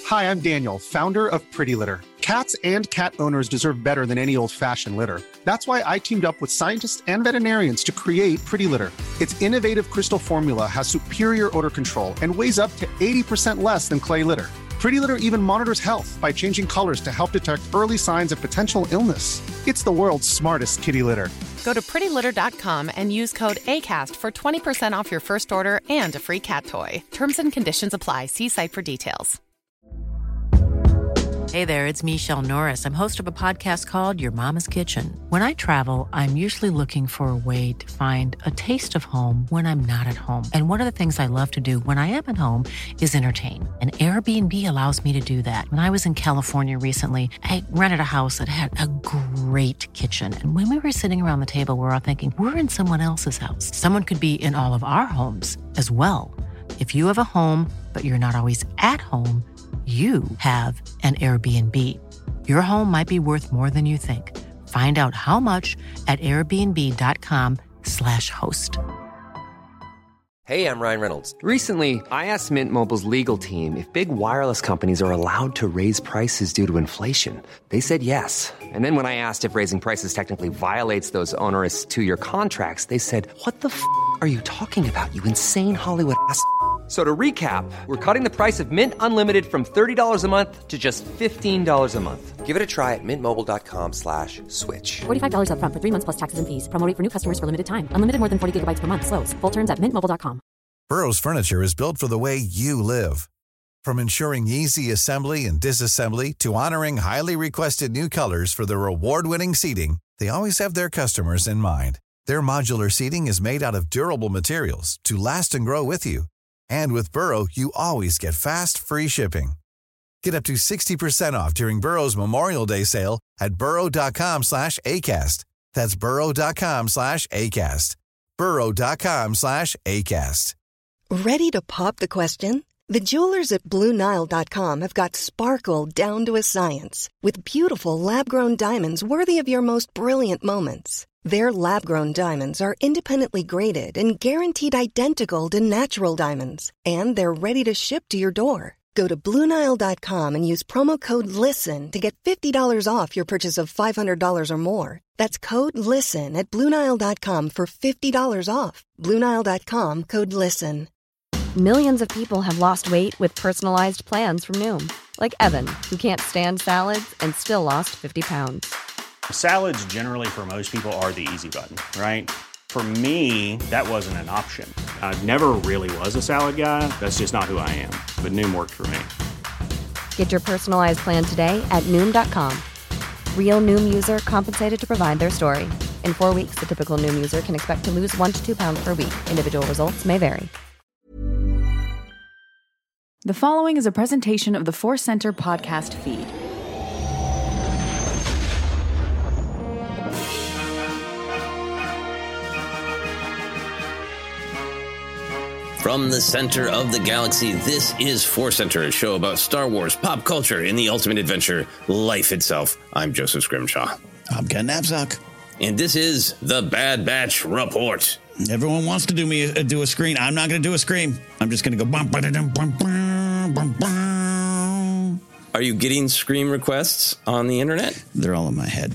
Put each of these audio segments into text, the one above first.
Hi, I'm Daniel, founder of Pretty Litter. Cats and cat owners deserve better than any old-fashioned litter. That's why I teamed up with scientists and veterinarians to create Pretty Litter. Its innovative crystal formula has superior odor control and weighs up to 80% less than clay litter. Pretty Litter even monitors health by changing colors to help detect early signs of potential illness. It's the world's smartest kitty litter. Go to prettylitter.com and use code ACAST for 20% off your first order and a free cat toy. Terms and conditions apply. See site for details. Hey there, it's Michelle Norris. I'm host of a podcast called Your Mama's Kitchen. When I travel, I'm usually looking for a way to find a taste of home when I'm not at home. And one of the things I love to do when I am at home is entertain. And Airbnb allows me to do that. When I was in California recently, I rented a house that had a great kitchen. And when we were sitting around the table, we were all thinking, we're in someone else's house. Someone could be in all of our homes as well. If you have a home, but you're not always at home, you have an Airbnb. Your home might be worth more than you think. Find out how much at airbnb.com/host. Hey, I'm Ryan Reynolds. Recently, I asked Mint Mobile's legal team if big wireless companies are allowed to raise prices due to inflation. They said yes. And then when I asked if raising prices technically violates those onerous two-year contracts, they said, "What the f*** are you talking about, you insane Hollywood ass?" So to recap, we're cutting the price of Mint Unlimited from $30 a month to just $15 a month. Give it a try at mintmobile.com/switch. $45 up front for 3 months plus taxes and fees. Promo rate for new customers for limited time. Unlimited more than 40 gigabytes per month. Slows full terms at mintmobile.com. Burrow's furniture is built for the way you live. From ensuring easy assembly and disassembly to honoring highly requested new colors for their award-winning seating, they always have their customers in mind. Their modular seating is made out of durable materials to last and grow with you. And with Burrow, you always get fast, free shipping. Get up to 60% off during Burrow's Memorial Day sale at burrow.com/ACAST. That's burrow.com/ACAST. burrow.com/ACAST. Ready to pop the question? The jewelers at BlueNile.com have got sparkle down to a science with beautiful lab-grown diamonds worthy of your most brilliant moments. Their lab-grown diamonds are independently graded and guaranteed identical to natural diamonds, and they're ready to ship to your door. Go to BlueNile.com and use promo code LISTEN to get $50 off your purchase of $500 or more. That's code LISTEN at BlueNile.com for $50 off. BlueNile.com, code LISTEN. Millions of people have lost weight with personalized plans from Noom. Like Evan, who can't stand salads and still lost 50 pounds. Salads generally for most people are the easy button, right? For me, that wasn't an option. I never really was a salad guy. That's just not who I am. But Noom worked for me. Get your personalized plan today at Noom.com. Real Noom user compensated to provide their story. In 4 weeks, the typical Noom user can expect to lose 1 to 2 pounds per week. Individual results may vary. The following is a presentation of the Force Center podcast feed. From the center of the galaxy, this is Force Center, a show about Star Wars, pop culture, and the ultimate adventure, life itself. I'm Joseph Scrimshaw. I'm Ken Knapsack. And this is the Bad Batch Report. Everyone wants to do a screen. I'm not going to do a scream. I'm just going to go bum, ba-da-dum, bum, bum, bum, bum. Are you getting scream requests on the internet? They're all in my head.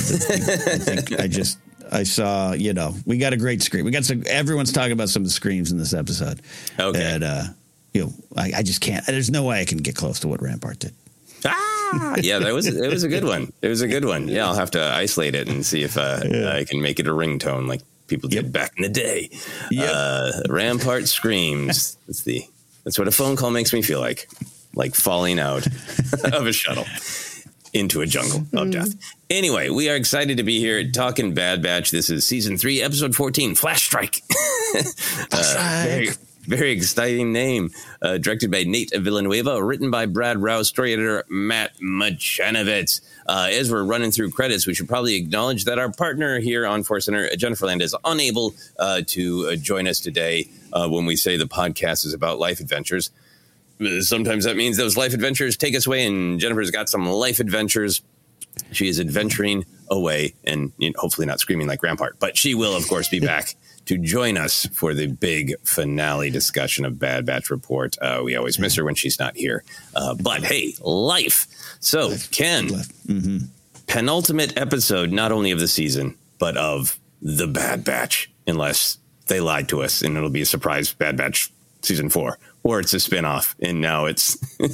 I saw, we got a great scream. Everyone's talking about some of the screams in this episode. Okay. And, I just can't. There's no way I can get close to what Rampart did. Yeah, it was a good one. It was a good one. Yeah, I'll have to isolate it and see if I can make it a ringtone like people did back in the day. Yep. Rampart screams. That's what a phone call makes me feel like falling out of a shuttle into a jungle of death. Anyway, we are excited to be here talking Bad Batch. This is season 3, episode 14, Flash Strike. Very, very exciting name. Directed by Nate Villanueva, written by Brad Rouse, story editor Matt Machanovitz. As we're running through credits, we should probably acknowledge that our partner here on Force Center, Jennifer Land, is unable to join us today when we say the podcast is about life adventures. Sometimes that means those life adventures take us away, and Jennifer's got some life adventures. She is adventuring away and hopefully not screaming like Rampart, but she will, of course, be back to join us for the big finale discussion of Bad Batch Report. We always miss her when she's not here. But hey, life. So, Ken, penultimate episode, not only of the season, but of the Bad Batch, unless they lied to us and it'll be a surprise Bad Batch season 4. Or it's a spinoff, and now it's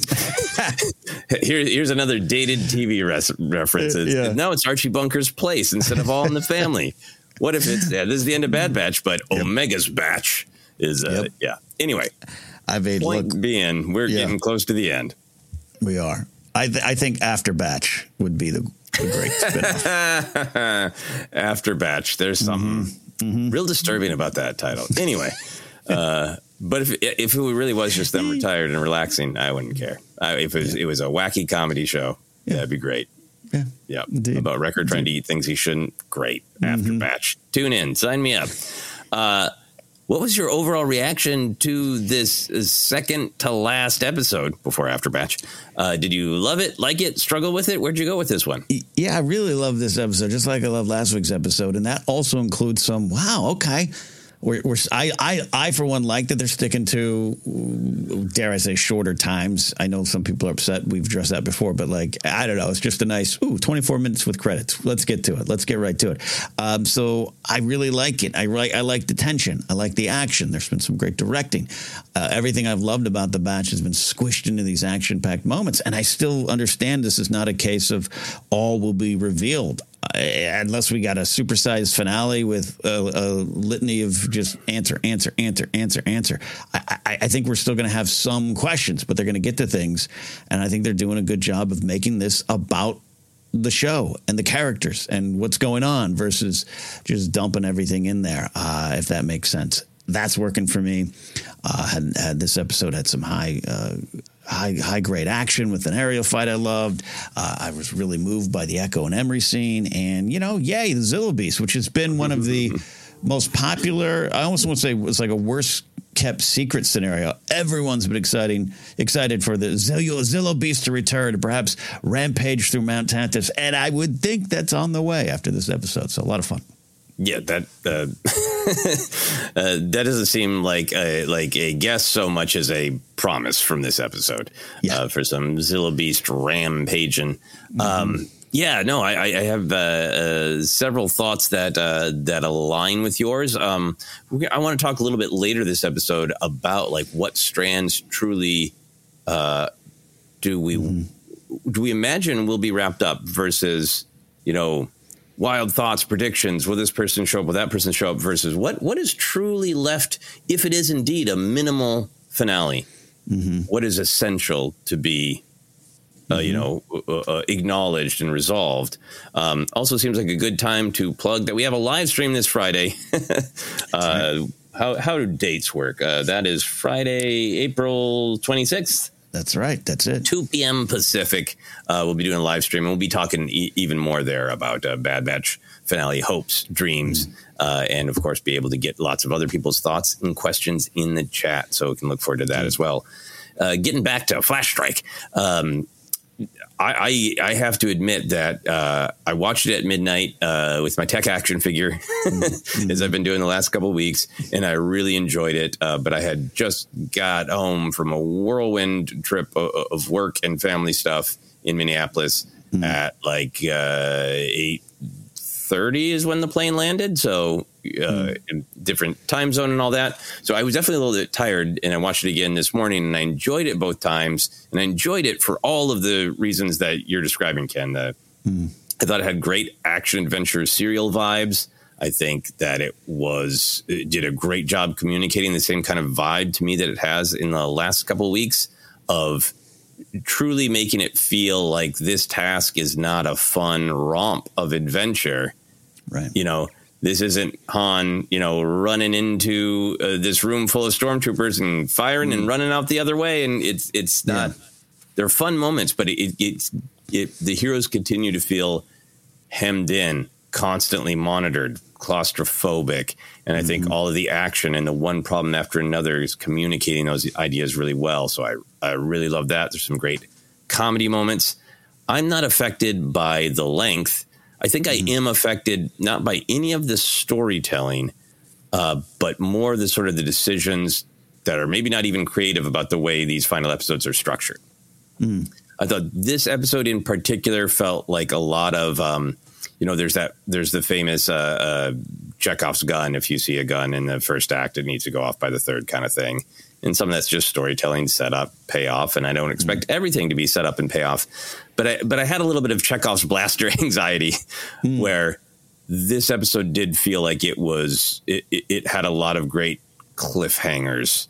here's another dated TV reference. Now it's Archie Bunker's Place instead of All in the Family. What if it's this is the end of Bad Batch, but Omega's Batch is Anyway, point being, we're getting close to the end. We are. I think After Batch would be the great spinoff. After Batch, there's something real disturbing about that title. Anyway. But if it really was just them retired and relaxing, I wouldn't care. If it was a wacky comedy show, that'd be great. Yeah. Indeed. About Wrecker trying to eat things he shouldn't. Great. After Batch. Tune in. Sign me up. What was your overall reaction to this second to last episode before After Batch? Did you love it, like it, struggle with it? Where'd you go with this one? Yeah, I really love this episode, just like I love last week's episode. And that also includes some, okay. I for one, like that they're sticking to, dare I say, shorter times. I know some people are upset. We've addressed that before, but I don't know. It's just a nice 24 minutes with credits. Let's get to it. Let's get right to it. So I really like it. I like the tension. I like the action. There's been some great directing. Everything I've loved about the Batch has been squished into these action-packed moments, and I still understand this is not a case of all will be revealed. Unless we got a supersized finale with a litany of just answer. I think we're still going to have some questions, but they're going to get to things. And I think they're doing a good job of making this about the show and the characters and what's going on versus just dumping everything in there, if that makes sense. That's working for me. This episode had some high grade action with an aerial fight I loved. I was really moved by the Echo and Emery scene, and yay, the Zillo Beast, which has been one of the most popular. I almost want to say it was like a worst kept secret scenario. Everyone's been excited for the Zillo Beast to return, to perhaps rampage through Mount Tantus, and I would think that's on the way after this episode. So a lot of fun. Yeah, that that doesn't seem like a guess so much as a promise from this episode for some Zillo Beast rampaging. I have several thoughts that align with yours. I want to talk a little bit later this episode about what strands truly do we imagine will be wrapped up versus wild thoughts, predictions. Will this person show up? Will that person show up? Versus what is truly left, if it is indeed a minimal finale? What is essential to be, acknowledged and resolved? Also seems like a good time to plug that we have a live stream this Friday. How do dates work? That is Friday, April 26th. That's right. That's it. 2 p.m. Pacific. We'll be doing a live stream, and we'll be talking even more there about Bad Batch finale hopes, dreams, and, of course, be able to get lots of other people's thoughts and questions in the chat. So we can look forward to that as well. Getting back to Flash Strike, I have to admit that I watched it at midnight with my tech action figure, as I've been doing the last couple of weeks, and I really enjoyed it. But I had just got home from a whirlwind trip of work and family stuff in Minneapolis at 8:30 is when the plane landed. So in different time zone and all that. So I was definitely a little bit tired, and I watched it again this morning, and I enjoyed it both times, and I enjoyed it for all of the reasons that you're describing, Ken. I thought it had great action adventure serial vibes. I think that it did a great job communicating the same kind of vibe to me that it has in the last couple of weeks of truly making it feel like this task is not a fun romp of adventure. Right. This isn't Han, running into this room full of stormtroopers and firing and running out the other way. And it's not, they're fun moments, but the heroes continue to feel hemmed in, constantly monitored, claustrophobic. And I think all of the action and the one problem after another is communicating those ideas really well. So I really love that. There's some great comedy moments. I'm not affected by the length. I think I am affected not by any of the storytelling, but more the sort of the decisions that are maybe not even creative about the way these final episodes are structured. I thought this episode in particular felt like a lot of, there's the famous Chekhov's gun. If you see a gun in the first act, it needs to go off by the third kind of thing. And some of that's just storytelling, set up, pay off. And I don't expect everything to be set up and pay off. But I had a little bit of Chekhov's blaster anxiety where this episode did feel like it had a lot of great cliffhangers,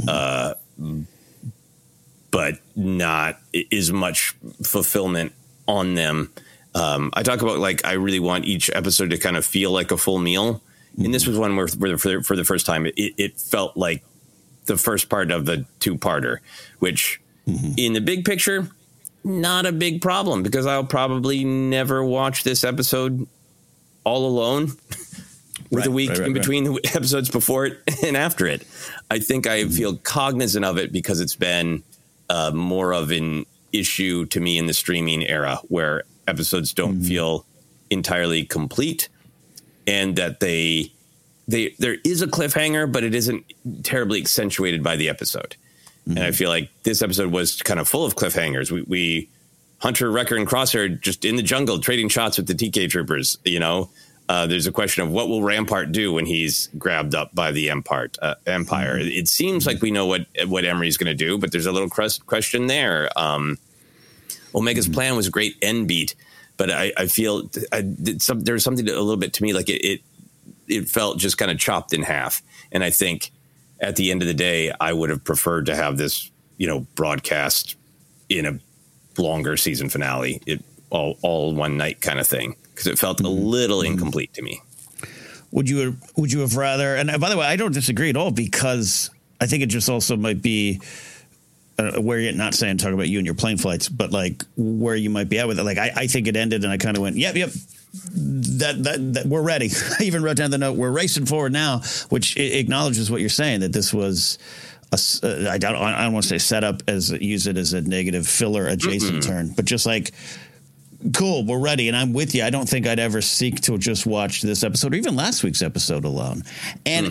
but not as much fulfillment on them. I talk about, like, I really want each episode to kind of feel like a full meal. And this was one where for the first time, it felt like the first part of the two-parter, which in the big picture, not a big problem, because I'll probably never watch this episode all alone with a week in between the episodes before it and after it. I think I feel cognizant of it because it's been more of an issue to me in the streaming era, where episodes don't feel entirely complete, and that there is a cliffhanger, but it isn't terribly accentuated by the episode. And I feel like this episode was kind of full of cliffhangers. We Hunter, Wrecker, and Crosshair just in the jungle trading shots with the TK troopers. There's a question of what will Rampart do when he's grabbed up by the Empire. It seems like we know what Emery's going to do, but there's a little question there. Omega's plan was a great end beat, but I feel there's something a little bit to me like it felt just kind of chopped in half. And I think at the end of the day, I would have preferred to have this, broadcast in a longer season finale, all one night kind of thing, because it felt a little incomplete to me. Would you have rather? And by the way, I don't disagree at all, because I think it just also might be where you're not saying talk about you and your plane flights, but like where you might be at with it. Like I think it ended, and I kind of went, yep. That we're ready. I even wrote down the note, we're racing forward now, which acknowledges what you're saying, that this was I don't want to say set up as use it as a negative filler adjacent turn, but just like, cool, we're ready. And I'm with you. I don't think I'd ever seek to just watch this episode or even last week's episode alone. And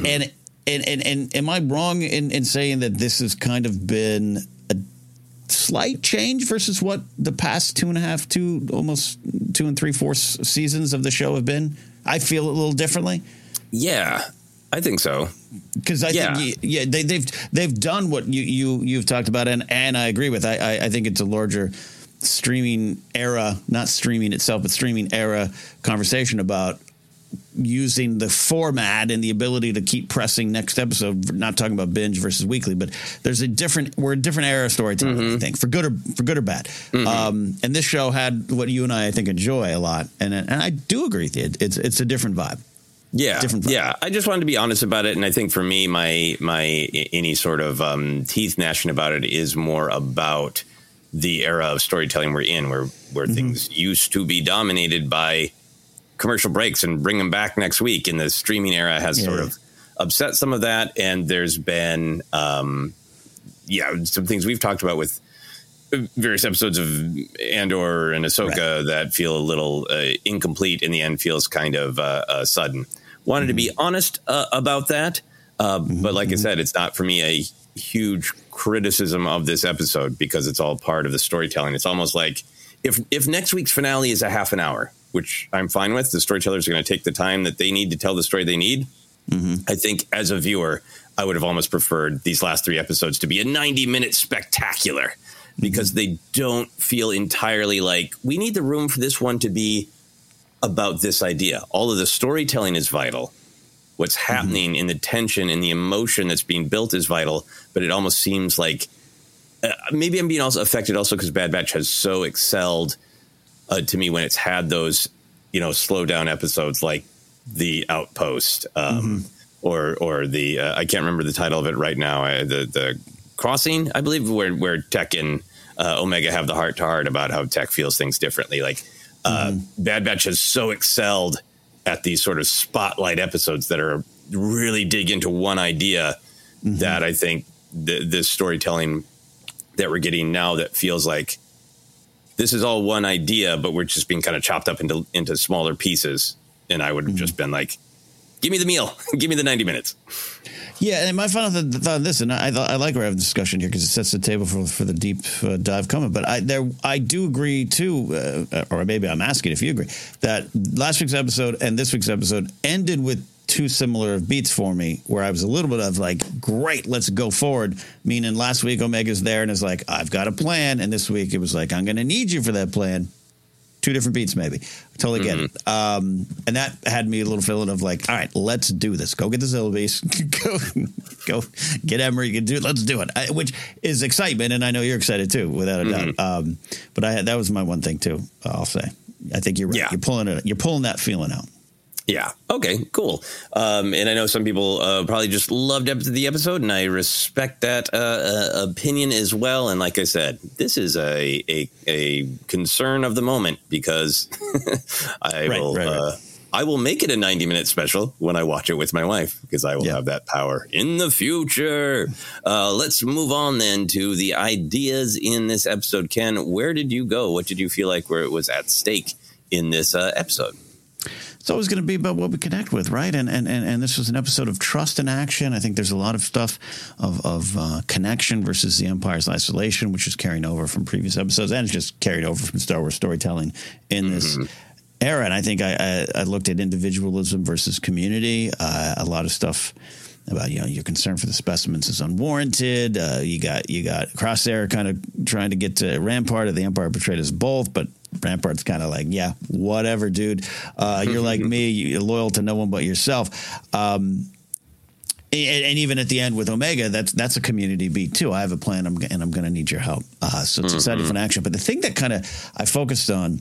am I wrong in saying that this has kind of been a slight change versus what the past almost 2 3/4 seasons of the show have been? I feel it a little differently. Yeah, I think so. Because I think they've done what you've talked about, and I agree with. I think it's a larger streaming era, not streaming itself, but streaming era conversation about using the format and the ability to keep pressing next episode. Not talking about binge versus weekly, but we're a different era of storytelling, I think, for good or bad. And this show had what you and I think enjoy a lot, and I do agree with you. It's a different vibe. Yeah, different vibe. Yeah. I just wanted to be honest about it, and I think for me, my any sort of teeth gnashing about it is more about the era of storytelling we're in, where things used to be dominated by commercial breaks and bring them back next week. And the streaming era has sort of upset some of that. And there's been, some things we've talked about with various episodes of Andor and Ahsoka that feel a little incomplete in the end, feels kind of sudden. Wanted to be honest about that. But like I said, it's not for me a huge criticism of this episode, because it's all part of the storytelling. It's almost like if next week's finale is a half an hour, which I'm fine with, the storytellers are going to take the time that they need to tell the story they need. I think as a viewer, I would have almost preferred these last 3 episodes to be a 90-minute spectacular, because they don't feel entirely like we need the room for this one to be about this idea. All of the storytelling is vital. What's happening in the tension and the emotion that's being built is vital, but it almost seems like maybe I'm being also affected also because Bad Batch has so excelled to me when it's had those, slow down episodes like The Outpost or the I can't remember the title of it right now. The Crossing, I believe, where Tech and Omega have the heart to heart about how Tech feels things differently. Like Bad Batch has so excelled at these sort of spotlight episodes that are really dig into one idea that I think this storytelling that we're getting now that feels like this is all one idea, but we're just being kind of chopped up into smaller pieces. And I would have just been like, Give me the meal. Give me the 90 minutes. Yeah, and my final thought on this, and I like we're having a discussion here because it sets the table for the deep dive coming. But I do agree too, or maybe I'm asking if you agree, that last week's episode and this week's episode ended with two similar beats for me, where I was a little bit of like, great, let's go forward. Meaning last week Omega's there and is like, I've got a plan, and this week it was like, I'm going to need you for that plan. Two different beats, maybe. Totally get it. And that had me a little feeling of like, all right, let's do this. Go get the Zillabes. go get Emery. Let's do it. Which is excitement, and I know you're excited too, without a doubt. But that was my one thing too. I'll say. I think you're right. Yeah. You're pulling that feeling out. Yeah. Okay, cool. And I know some people probably just loved the episode, and I respect that opinion as well. And like I said, this is a concern of the moment because I will make it a 90-minute special when I watch it with my wife because I will have that power in the future. Let's move on then to the ideas in this episode. Ken, where did you go? What did you feel like where it was at stake in this episode? It's always going to be about what we connect with, right? And this was an episode of trust in action. I think there's a lot of stuff of connection versus the Empire's isolation, which is carrying over from previous episodes, and it's just carried over from Star Wars storytelling in this era. And I think I looked at individualism versus community. A lot of stuff about, your concern for the specimens is unwarranted. You got Crosshair kind of trying to get to Rampart, and the Empire portrayed as both, but Rampart's kind of like, yeah, whatever, dude. You're like me. You're loyal to no one but yourself. And even at the end with Omega, that's a community beat too. I have a plan, and I'm going to need your help. So it's exciting for an action. But the thing that kind of I focused on,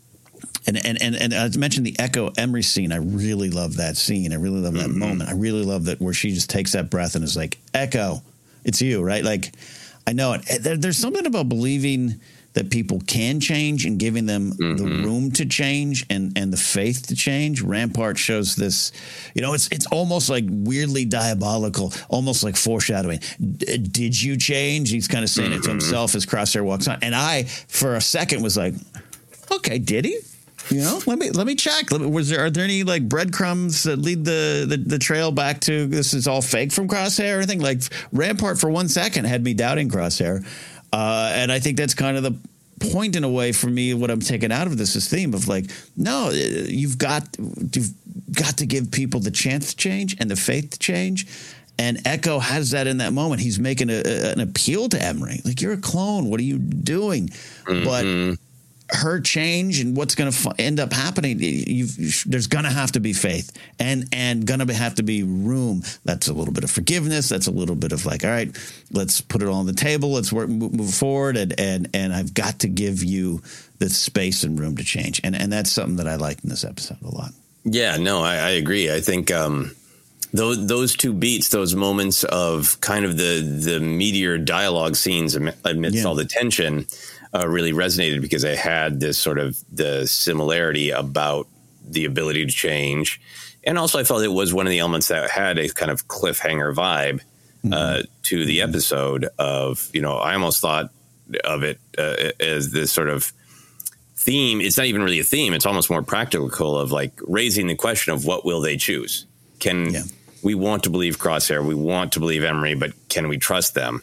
and I mentioned the Echo Emery scene. I really love that scene. I really love that moment. I really love that where she just takes that breath and is like, Echo, it's you, right? Like, I know it. There's something about believing that people can change and giving them the room to change and the faith to change. Rampart shows this, it's almost like weirdly diabolical, almost like foreshadowing. Did you change? He's kind of saying it to himself as Crosshair walks on. And I, for a second, was like, okay, did he? Let me check. Are there any like breadcrumbs that lead the trail back to this is all fake from Crosshair or anything? Like Rampart for 1 second had me doubting Crosshair. And I think that's kind of the point in a way for me. What I'm taking out of this is theme of like, no, you've got to give people the chance to change and the faith to change. And Echo has that in that moment. He's making an appeal to Emery. Like, you're a clone. What are you doing? But her change and what's going to end up happening, there's going to have to be faith and going to have to be room. That's a little bit of forgiveness. That's a little bit of like, all right, let's put it all on the table. Let's move forward. And I've got to give you the space and room to change. And that's something that I liked in this episode a lot. Yeah, no, I agree. I think those two beats, those moments of kind of the meteor dialogue scenes amidst all the tension, really resonated because I had this sort of the similarity about the ability to change. And also I felt it was one of the elements that had a kind of cliffhanger vibe to the episode of, I almost thought of it as this sort of theme. It's not even really a theme. It's almost more practical of like raising the question of what will they choose? We want to believe Crosshair. We want to believe Emery, but can we trust them?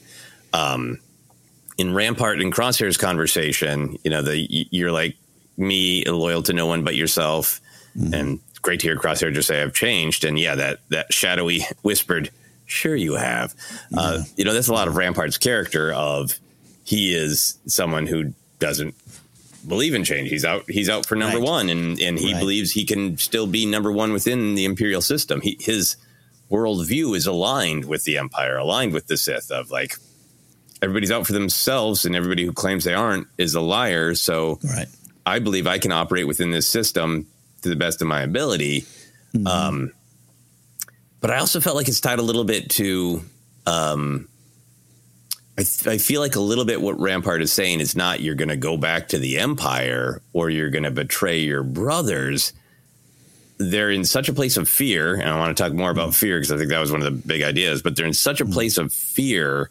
In Rampart and Crosshair's conversation, you're like me, loyal to no one but yourself. And it's great to hear Crosshair just say, I've changed. And yeah, that shadowy whispered, sure you have. That's a lot of Rampart's character of he is someone who doesn't believe in change. He's out for number one. And he believes he can still be number one within the Imperial system. His worldview is aligned with the Empire, aligned with the Sith of like, everybody's out for themselves and everybody who claims they aren't is a liar. So I believe I can operate within this system to the best of my ability. But I also felt like it's tied a little bit to, I feel like a little bit what Rampart is saying is not you're going to go back to the Empire or you're going to betray your brothers. They're in such a place of fear. And I want to talk more about fear because I think that was one of the big ideas, but they're in such a place of fear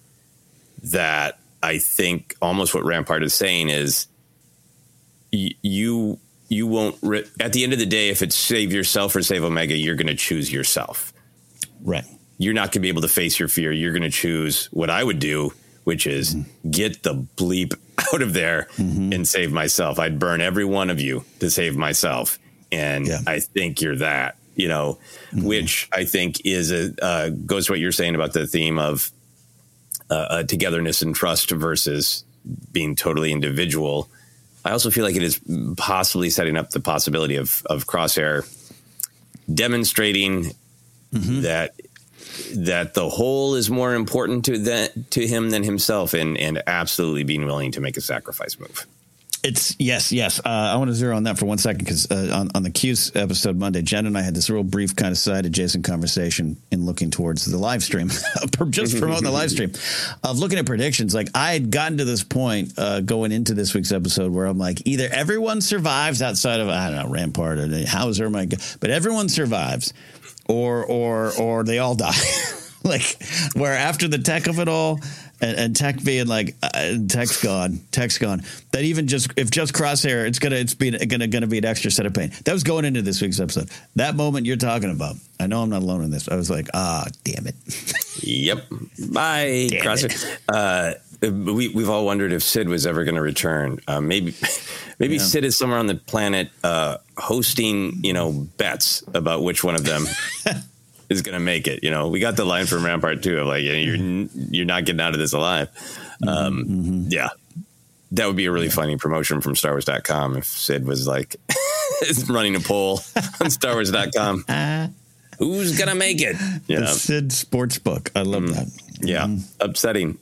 that I think almost what Rampart is saying is you you won't at the end of the day, if it's save yourself or save Omega, you're going to choose yourself. Right. You're not going to be able to face your fear. You're going to choose what I would do, which is get the bleep out of there and save myself. I'd burn every one of you to save myself. And I think you're that, which I think is goes to what you're saying about the theme of togetherness and trust versus being totally individual. I also feel like it is possibly setting up the possibility of Crosshair demonstrating that the whole is more important to him than himself, and absolutely being willing to make a sacrifice move. It's yes. I want to zero on that for 1 second because on the Q's episode Monday, Jen and I had this real brief kind of side adjacent conversation in looking towards the live stream, just promoting the live stream of looking at predictions. Like I had gotten to this point going into this week's episode where I'm like, either everyone survives outside of, I don't know, Rampart or Hauser, but everyone survives, or they all die. Like where after the tech of it all. And Tech being like, Tech's gone. That even if just Crosshair, it's gonna be an extra set of pain. That was going into this week's episode. That moment you're talking about. I know I'm not alone in this. I was like, damn it. Yep. Bye, damn Crosshair. We've all wondered if Sid was ever going to return. Maybe Sid is somewhere on the planet hosting, bets about which one of them. Is going to make it. We got the line from Rampart too of like, you're not getting out of this alive. Yeah, that would be a really funny promotion from StarWars.com if Sid was like running a poll on StarWars.com. Who's going to make it? The Sid Sportsbook. I love that. Yeah. Upsetting.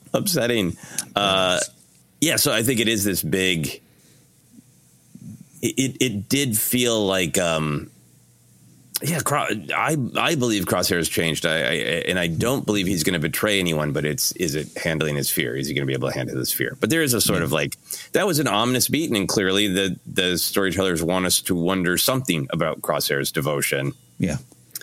So I think it is this big, it did feel like, I believe Crosshair has changed. I don't believe he's going to betray anyone, but is it handling his fear? Is he going to be able to handle his fear? But there is a sort of like, that was an ominous beat. And clearly the storytellers want us to wonder something about Crosshair's devotion. Yeah.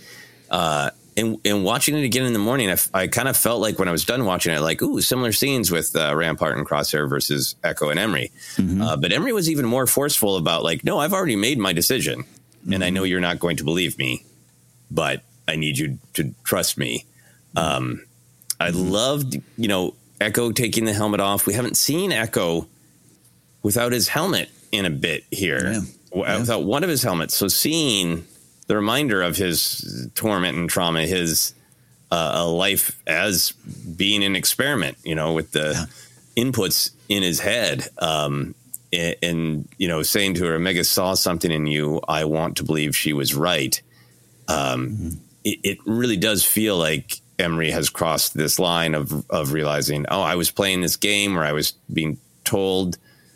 And watching it again in the morning, I kind of felt like when I was done watching it, like, ooh, similar scenes with Rampart and Crosshair versus Echo and Emery. But Emery was even more forceful about like, no, I've already made my decision. And I know you're not going to believe me, but I need you to trust me. I loved, Echo taking the helmet off. We haven't seen Echo without his helmet in a bit here, without one of his helmets. So seeing the reminder of his torment and trauma, his life as being an experiment, with the inputs in his head, and saying to her, Omega saw something in you. I want to believe she was right. It really does feel like Emery has crossed this line of realizing, I was playing this game where I was being told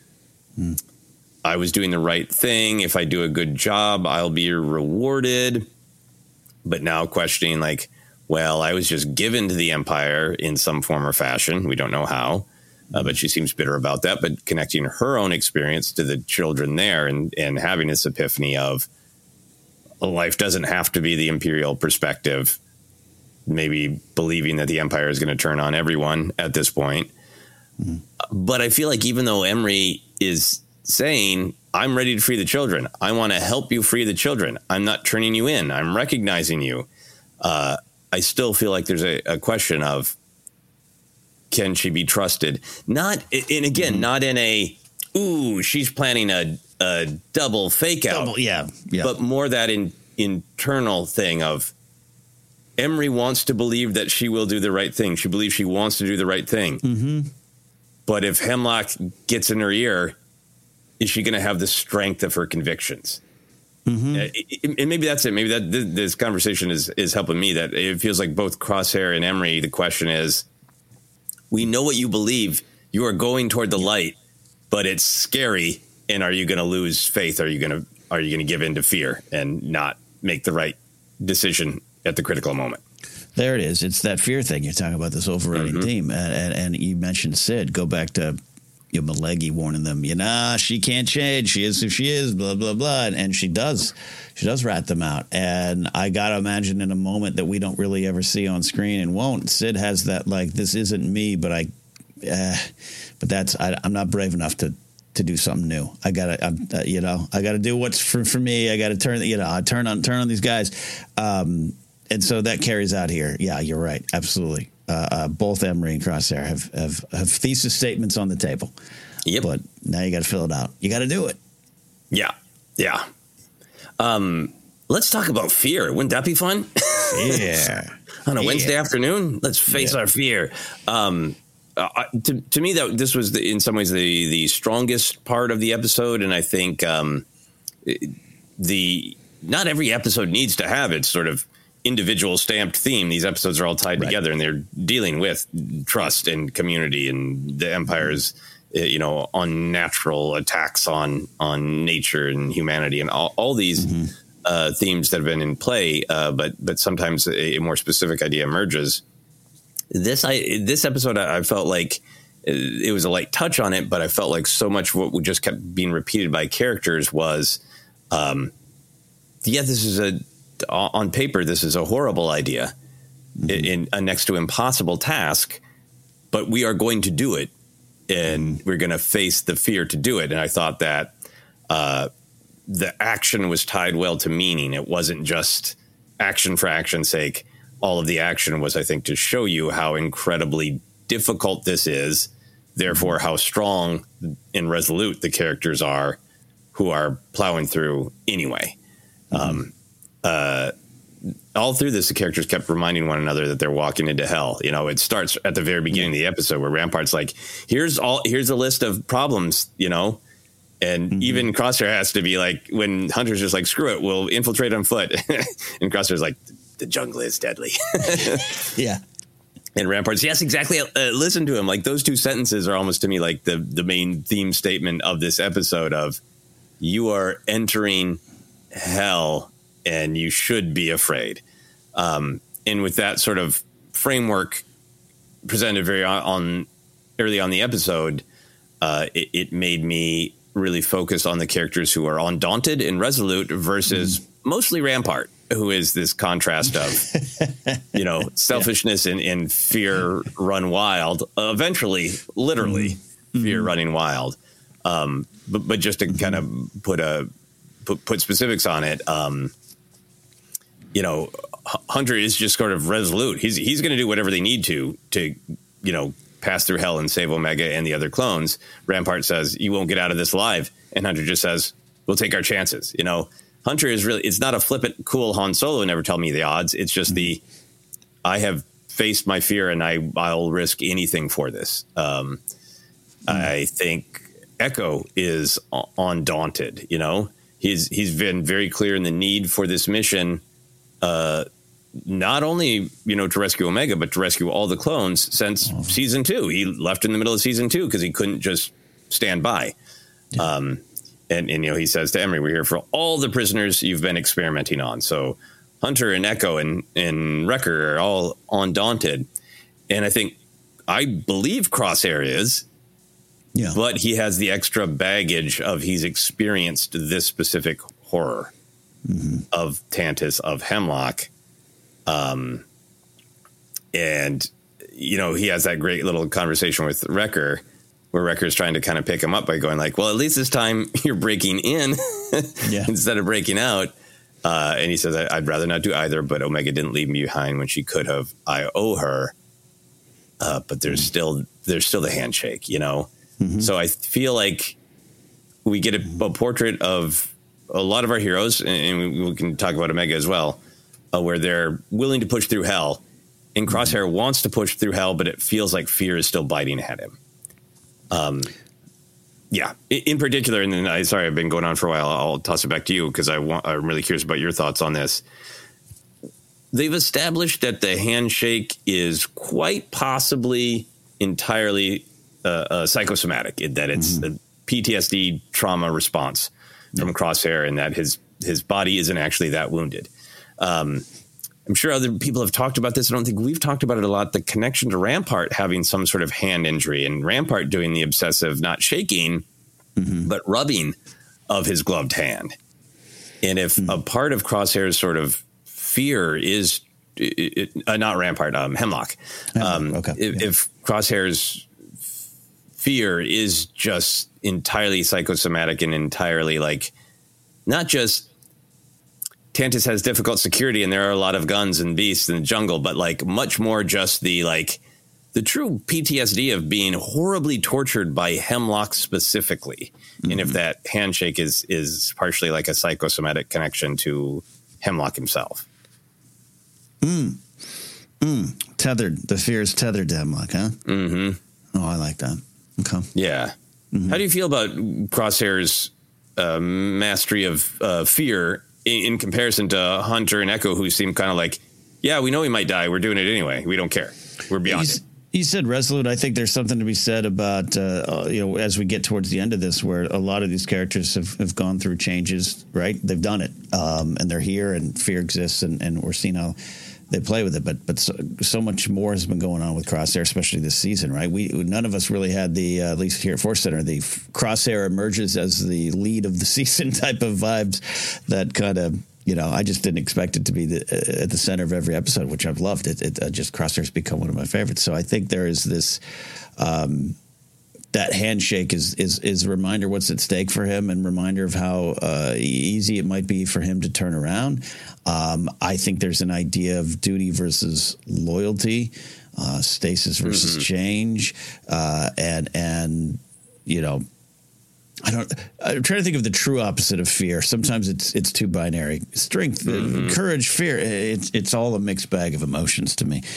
I was doing the right thing. If I do a good job, I'll be rewarded. But now questioning like, well, I was just given to the Empire in some form or fashion. We don't know how. But she seems bitter about that. But connecting her own experience to the children there and having this epiphany of life doesn't have to be the Imperial perspective, maybe believing that the Empire is going to turn on everyone at this point. But I feel like even though Emery is saying, I'm ready to free the children, I want to help you free the children, I'm not turning you in, I'm recognizing you. I still feel like there's a question of, can she be trusted? Not, and again, not in a, she's planning a double fake out. But more that internal thing of Emery wants to believe that she will do the right thing. She believes she wants to do the right thing. But if Hemlock gets in her ear, is she going to have the strength of her convictions? And maybe that's it. Maybe this conversation is helping me, that it feels like both Crosshair and Emery, the question is, we know what you believe. You are going toward the light, but it's scary. And are you going to lose faith? Are you going to give in to fear and not make the right decision at the critical moment? There it is. It's that fear thing. You're talking about this overriding theme. And you mentioned Sid. Go back to Malegi warning them, she can't change. She is who she is, blah, blah, blah. And she does. She does rat them out. And I got to imagine in a moment that we don't really ever see on screen and won't, Sid has that, like, this isn't me, but I'm not brave enough to to do something new. I gotta do what's for me. I gotta turn on these guys. And so that carries out here. Yeah, you're right. Absolutely. Both Emery and Crosshair have thesis statements on the table. Yep. But now you got to fill it out. You got to do it. Yeah. Yeah. Let's talk about fear. Wouldn't that be fun? Yeah. On a Wednesday afternoon, let's face our fear. To me, this was in some ways the strongest part of the episode, and I think not every episode needs to have its sort of individual stamped theme. These episodes are all tied together, and they're dealing with trust and community and the Empire's unnatural attacks on nature and humanity and all these themes that have been in play. But sometimes a more specific idea emerges. This episode, I felt like it was a light touch on it, but I felt like so much of what just kept being repeated by characters was, this is on paper, this is a horrible idea, in a next to impossible task, but we are going to do it, and we're going to face the fear to do it. And I thought that the action was tied well to meaning. It wasn't just action for action's sake. All of the action was, I think, to show you how incredibly difficult this is, therefore how strong and resolute the characters are who are plowing through anyway. All through this, the characters kept reminding one another that they're walking into hell. It starts at the very beginning of the episode where Rampart's like, here's a list of problems, and even Crosshair has to be like, when Hunter's just like, screw it, we'll infiltrate on foot. And Crosshair's like, the jungle is deadly. Yeah. And Rampart's, yes, exactly. Listen to him. Like, those two sentences are almost to me like the main theme statement of this episode of, you are entering hell and you should be afraid. And with that sort of framework presented very early on the episode, it made me really focus on the characters who are undaunted and resolute versus mostly Rampart, who is this contrast of, selfishness and fear run wild, eventually, literally fear running wild. But just to kind of put specifics on it, Hunter is just sort of resolute. He's going to do whatever they need to pass through hell and save Omega and the other clones. Rampart says, you won't get out of this alive. And Hunter just says, we'll take our chances. Hunter is really, it's not a flippant, cool Han Solo, never tell me the odds. It's just I have faced my fear and I'll risk anything for this. I think Echo is undaunted. He's been very clear in the need for this mission, not only, to rescue Omega, but to rescue all the clones since season 2. He left in the middle of season 2 because he couldn't just stand by. Yeah. And he says to Emery, we're here for all the prisoners you've been experimenting on. So Hunter and Echo and Wrecker are all undaunted. And I believe Crosshair is, but he has the extra baggage of he's experienced this specific horror of Tantus, of Hemlock. And, he has that great little conversation with Wrecker, where Wrecker's trying to kind of pick him up by going like, well, at least this time you're breaking in instead of breaking out. And he says, I'd rather not do either, but Omega didn't leave me behind when she could have. I owe her. But there's still the handshake, So I feel like we get a portrait of a lot of our heroes, and we can talk about Omega as well, where they're willing to push through hell. And Crosshair wants to push through hell, but it feels like fear is still biting at him. In particular, and then sorry, I've been going on for a while. I'll toss it back to you because I'm really curious about your thoughts on this. They've established that the handshake is quite possibly entirely psychosomatic, in that it's a PTSD trauma response from Crosshair, and that his body isn't actually that wounded. I'm sure other people have talked about this. I don't think we've talked about it a lot. The connection to Rampart having some sort of hand injury, and Rampart doing the obsessive, not shaking, but rubbing of his gloved hand. And if a part of Crosshair's sort of fear is not Rampart, Hemlock. If Crosshair's fear is just entirely psychosomatic and entirely like not just Tantus has difficult security and there are a lot of guns and beasts in the jungle, but like much more just the true PTSD of being horribly tortured by Hemlock specifically. And if that handshake is partially like a psychosomatic connection to Hemlock himself. Tethered. The fear is tethered to Hemlock, huh? Mm-hmm. Oh, I like that. Okay. Yeah. Mm-hmm. How do you feel about Crosshair's mastery of fear in comparison to Hunter and Echo, who seem kind of like, yeah, we know he might die. We're doing it anyway. We don't care. We're beyond it. You said resolute. I think there's something to be said about, as we get towards the end of this, where a lot of these characters have gone through changes, right? They've done it, and they're here, and fear exists, and we're seeing how they play with it. But so much more has been going on with Crosshair, especially this season, right? None of us really had the, at least here at Force Center, the Crosshair emerges as the lead of the season type of vibes that kind of, I just didn't expect it to be at the center of every episode, which I've loved. It just Crosshair's become one of my favorites. So I think there is this that handshake is a reminder what's at stake for him, and reminder of how easy it might be for him to turn around. I think there's an idea of duty versus loyalty, stasis versus change, and I'm trying to think of the true opposite of fear. Sometimes it's too binary. Strength, courage, fear. It's all a mixed bag of emotions to me.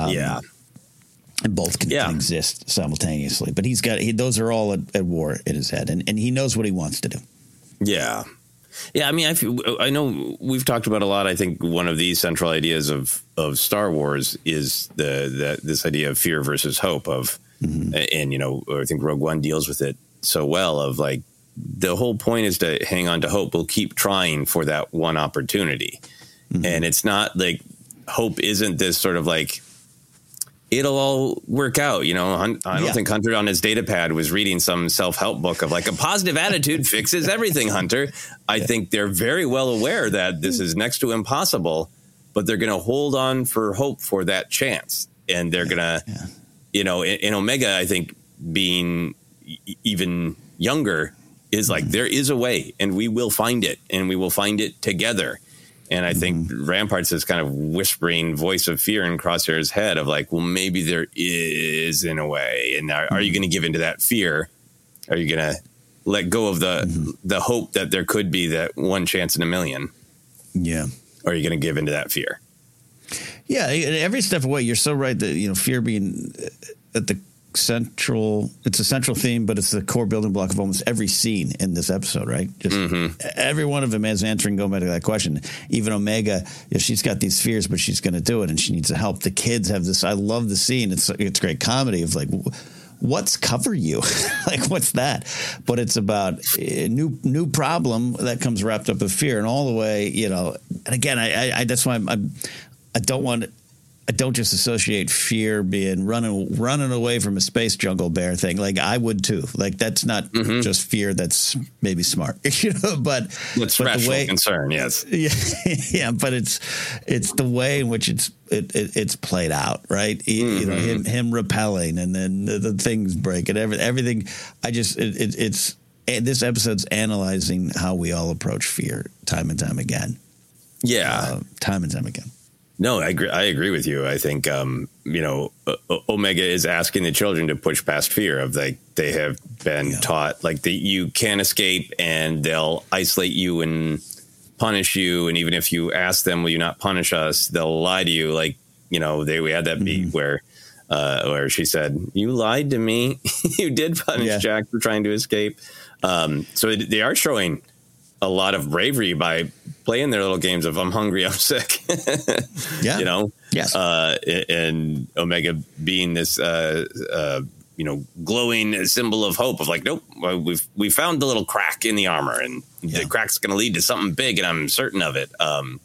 And both can exist simultaneously. But those are all at war in his head, and he knows what he wants to do. Yeah. Yeah, I mean, I know we've talked about a lot. I think one of the central ideas of Star Wars is this idea of fear versus hope and I think Rogue One deals with it so well of like the whole point is to hang on to hope. We'll keep trying for that one opportunity. And it's not like hope isn't this sort of like it'll all work out. I don't think Hunter on his data pad was reading some self-help book of like a positive attitude fixes everything, Hunter. I think they're very well aware that this is next to impossible, but they're going to hold on for hope for that chance. And they're going to, in Omega, I think being even younger is like, there is a way and we will find it and we will find it together. And I think Rampart's this kind of whispering voice of fear in Crosshair's head of like, well, maybe there is in a way. And are you going to give into that fear? Are you going to let go of the hope that there could be that one chance in a million? Yeah. Or are you going to give into that fear? Yeah. Every step away, you're so right that, fear being at the it's a central theme, but it's the core building block of almost every scene in this episode, right? Just every one of them is answering, going back to that question. Even Omega, she's got these fears, but she's going to do it, and she needs the help. The kids have this. I love the scene. It's great comedy of like, what's cover you? Like, what's that? But it's about a new problem that comes wrapped up with fear, and all the way, And again, I that's why I don't just associate fear being running away from a space jungle bear thing. Like I would too. Like that's not just fear. That's maybe smart, but it's rational concern. Yes. Yeah. But it's the way in which it's played out. Right. Him repelling and then the things break and everything. This episode's analyzing how we all approach fear time and time again. Yeah. Time and time again. No, I agree with you. I think, Omega is asking the children to push past fear of like they have been taught like that you can't escape and they'll isolate you and punish you. And even if you ask them, will you not punish us? They'll lie to you. Like, we had that beat where she said, you lied to me. You did punish Jack for trying to escape. So they are showing a lot of bravery by playing their little games of I'm hungry, I'm sick. Yes. And Omega being this, glowing symbol of hope of like, nope, we found the little crack in the armor and the crack's going to lead to something big and I'm certain of it.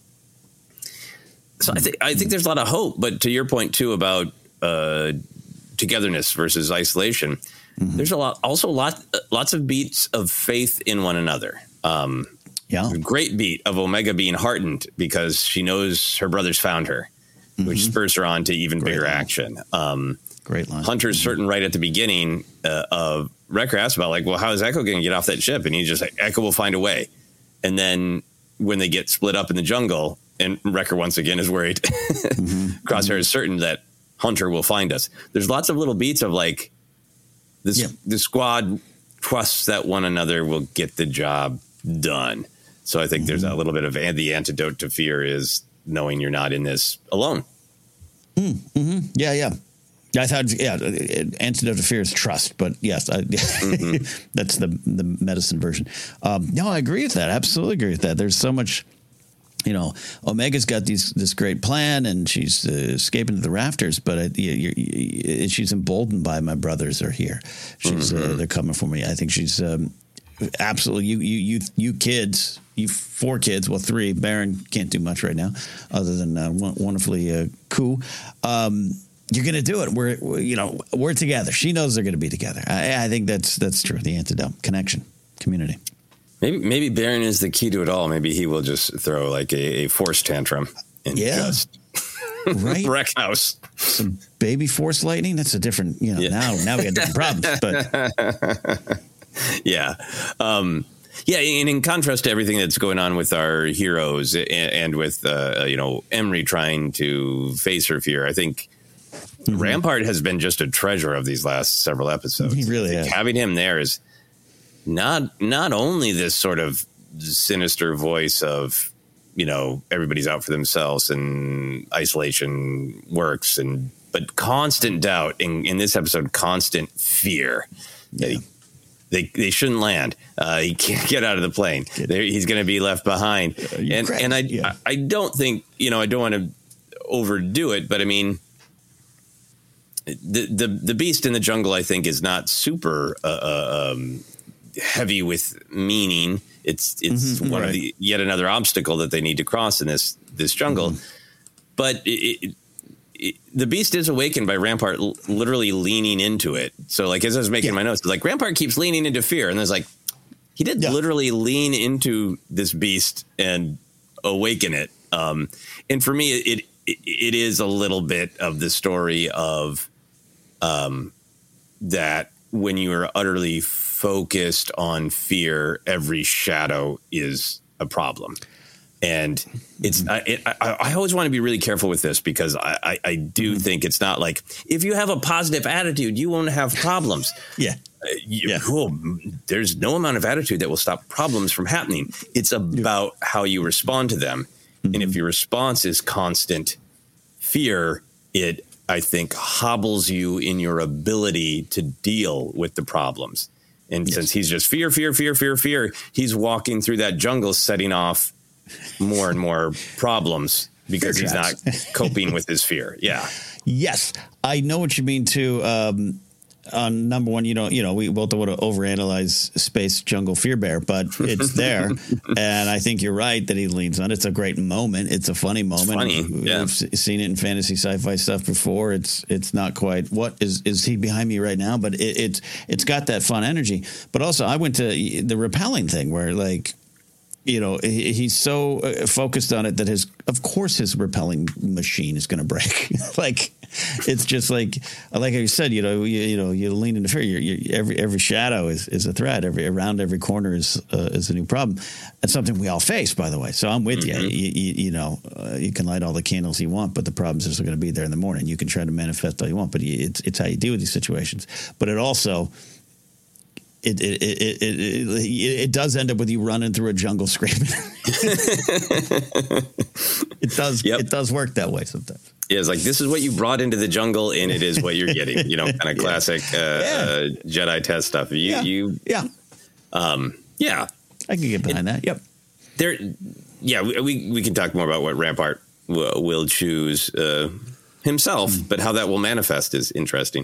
So I think there's a lot of hope, but to your point too about togetherness versus isolation, there's lots of beats of faith in one another. Great beat of Omega being heartened because she knows her brothers found her, which spurs her on to even bigger action. Great line. Hunter's certain right at the beginning of Wrecker asks about, like, well, how is Echo going to get off that ship? And he's just like, Echo will find a way. And then when they get split up in the jungle, and Wrecker once again is worried, Crosshair is certain that Hunter will find us. There's lots of little beats of like this. The squad trusts that one another will get the job done. So I think there's a little bit of the antidote to fear is knowing you're not in this alone. Yeah. I thought, antidote to fear is trust, but yes, that's the medicine version. No, I agree with that. Absolutely agree with that. There's so much, Omega's got this great plan, and she's escaping to the rafters, but she's emboldened by my brothers are here. She's they're coming for me. I think she's absolutely you kids. You 4 kids, well 3. Baron can't do much right now, other than wonderfully cool. You're going to do it. We're together. She knows they're going to be together. I think that's true. The antidote, connection, community. Maybe Baron is the key to it all. Maybe he will just throw like a force tantrum and just wreck house. Some baby force lightning. That's a different. Now we got different problems. But yeah. And in contrast to everything that's going on with our heroes and with Emery trying to face her fear, I think Rampart has been just a treasure of these last several episodes. He really is. Having him there is not only this sort of sinister voice of, everybody's out for themselves and isolation works, but constant doubt in this episode, constant fear. Yeah. They shouldn't land. He can't get out of the plane. He's going to be left behind. I don't think, I don't want to overdo it, but I mean, the beast in the jungle, I think, is not super heavy with meaning. It's one of the yet another obstacle that they need to cross in this jungle. But the beast is awakened by Rampart literally leaning into it. So, like, as I was making my notes, like, Rampart keeps leaning into fear, and there's like, he did literally lean into this beast and awaken it. And for me, it is a little bit of the story of that when you are utterly focused on fear, every shadow is a problem. And it's I always want to be really careful with this, because I do think it's not like if you have a positive attitude, you won't have problems. There's no amount of attitude that will stop problems from happening. It's about how you respond to them. And if your response is constant fear, it, I think, hobbles you in your ability to deal with the problems. And since he's just fear, he's walking through that jungle setting off more and more problems because he's not coping with his fear. Yeah. Yes. I know what you mean too. On number one, we both don't want to overanalyze Space Jungle Fear Bear, but it's there. And I think you're right that he leans on it. It's a great moment. It's a funny moment. We've seen it in fantasy sci-fi stuff before. It's not quite, what is he behind me right now? But it's got that fun energy. But also I went to the repelling thing where, like, he's so focused on it that his repelling machine is going to break. Like, it's just like you said, you lean into fear. Every shadow is a threat. Around every corner is a new problem. That's something we all face, by the way. So I'm with you. You can light all the candles you want, but the problems are still going to be there in the morning. You can try to manifest all you want, but it's how you deal with these situations. But it also, it does end up with you running through a jungle screaming. It does. Yep. It does work that way sometimes. Yeah, it's like, this is what you brought into the jungle, and it is what you're getting. Kind of classic Jedi test stuff. I can get behind that. Yep. We can talk more about what Rampart will choose himself, but how that will manifest is interesting.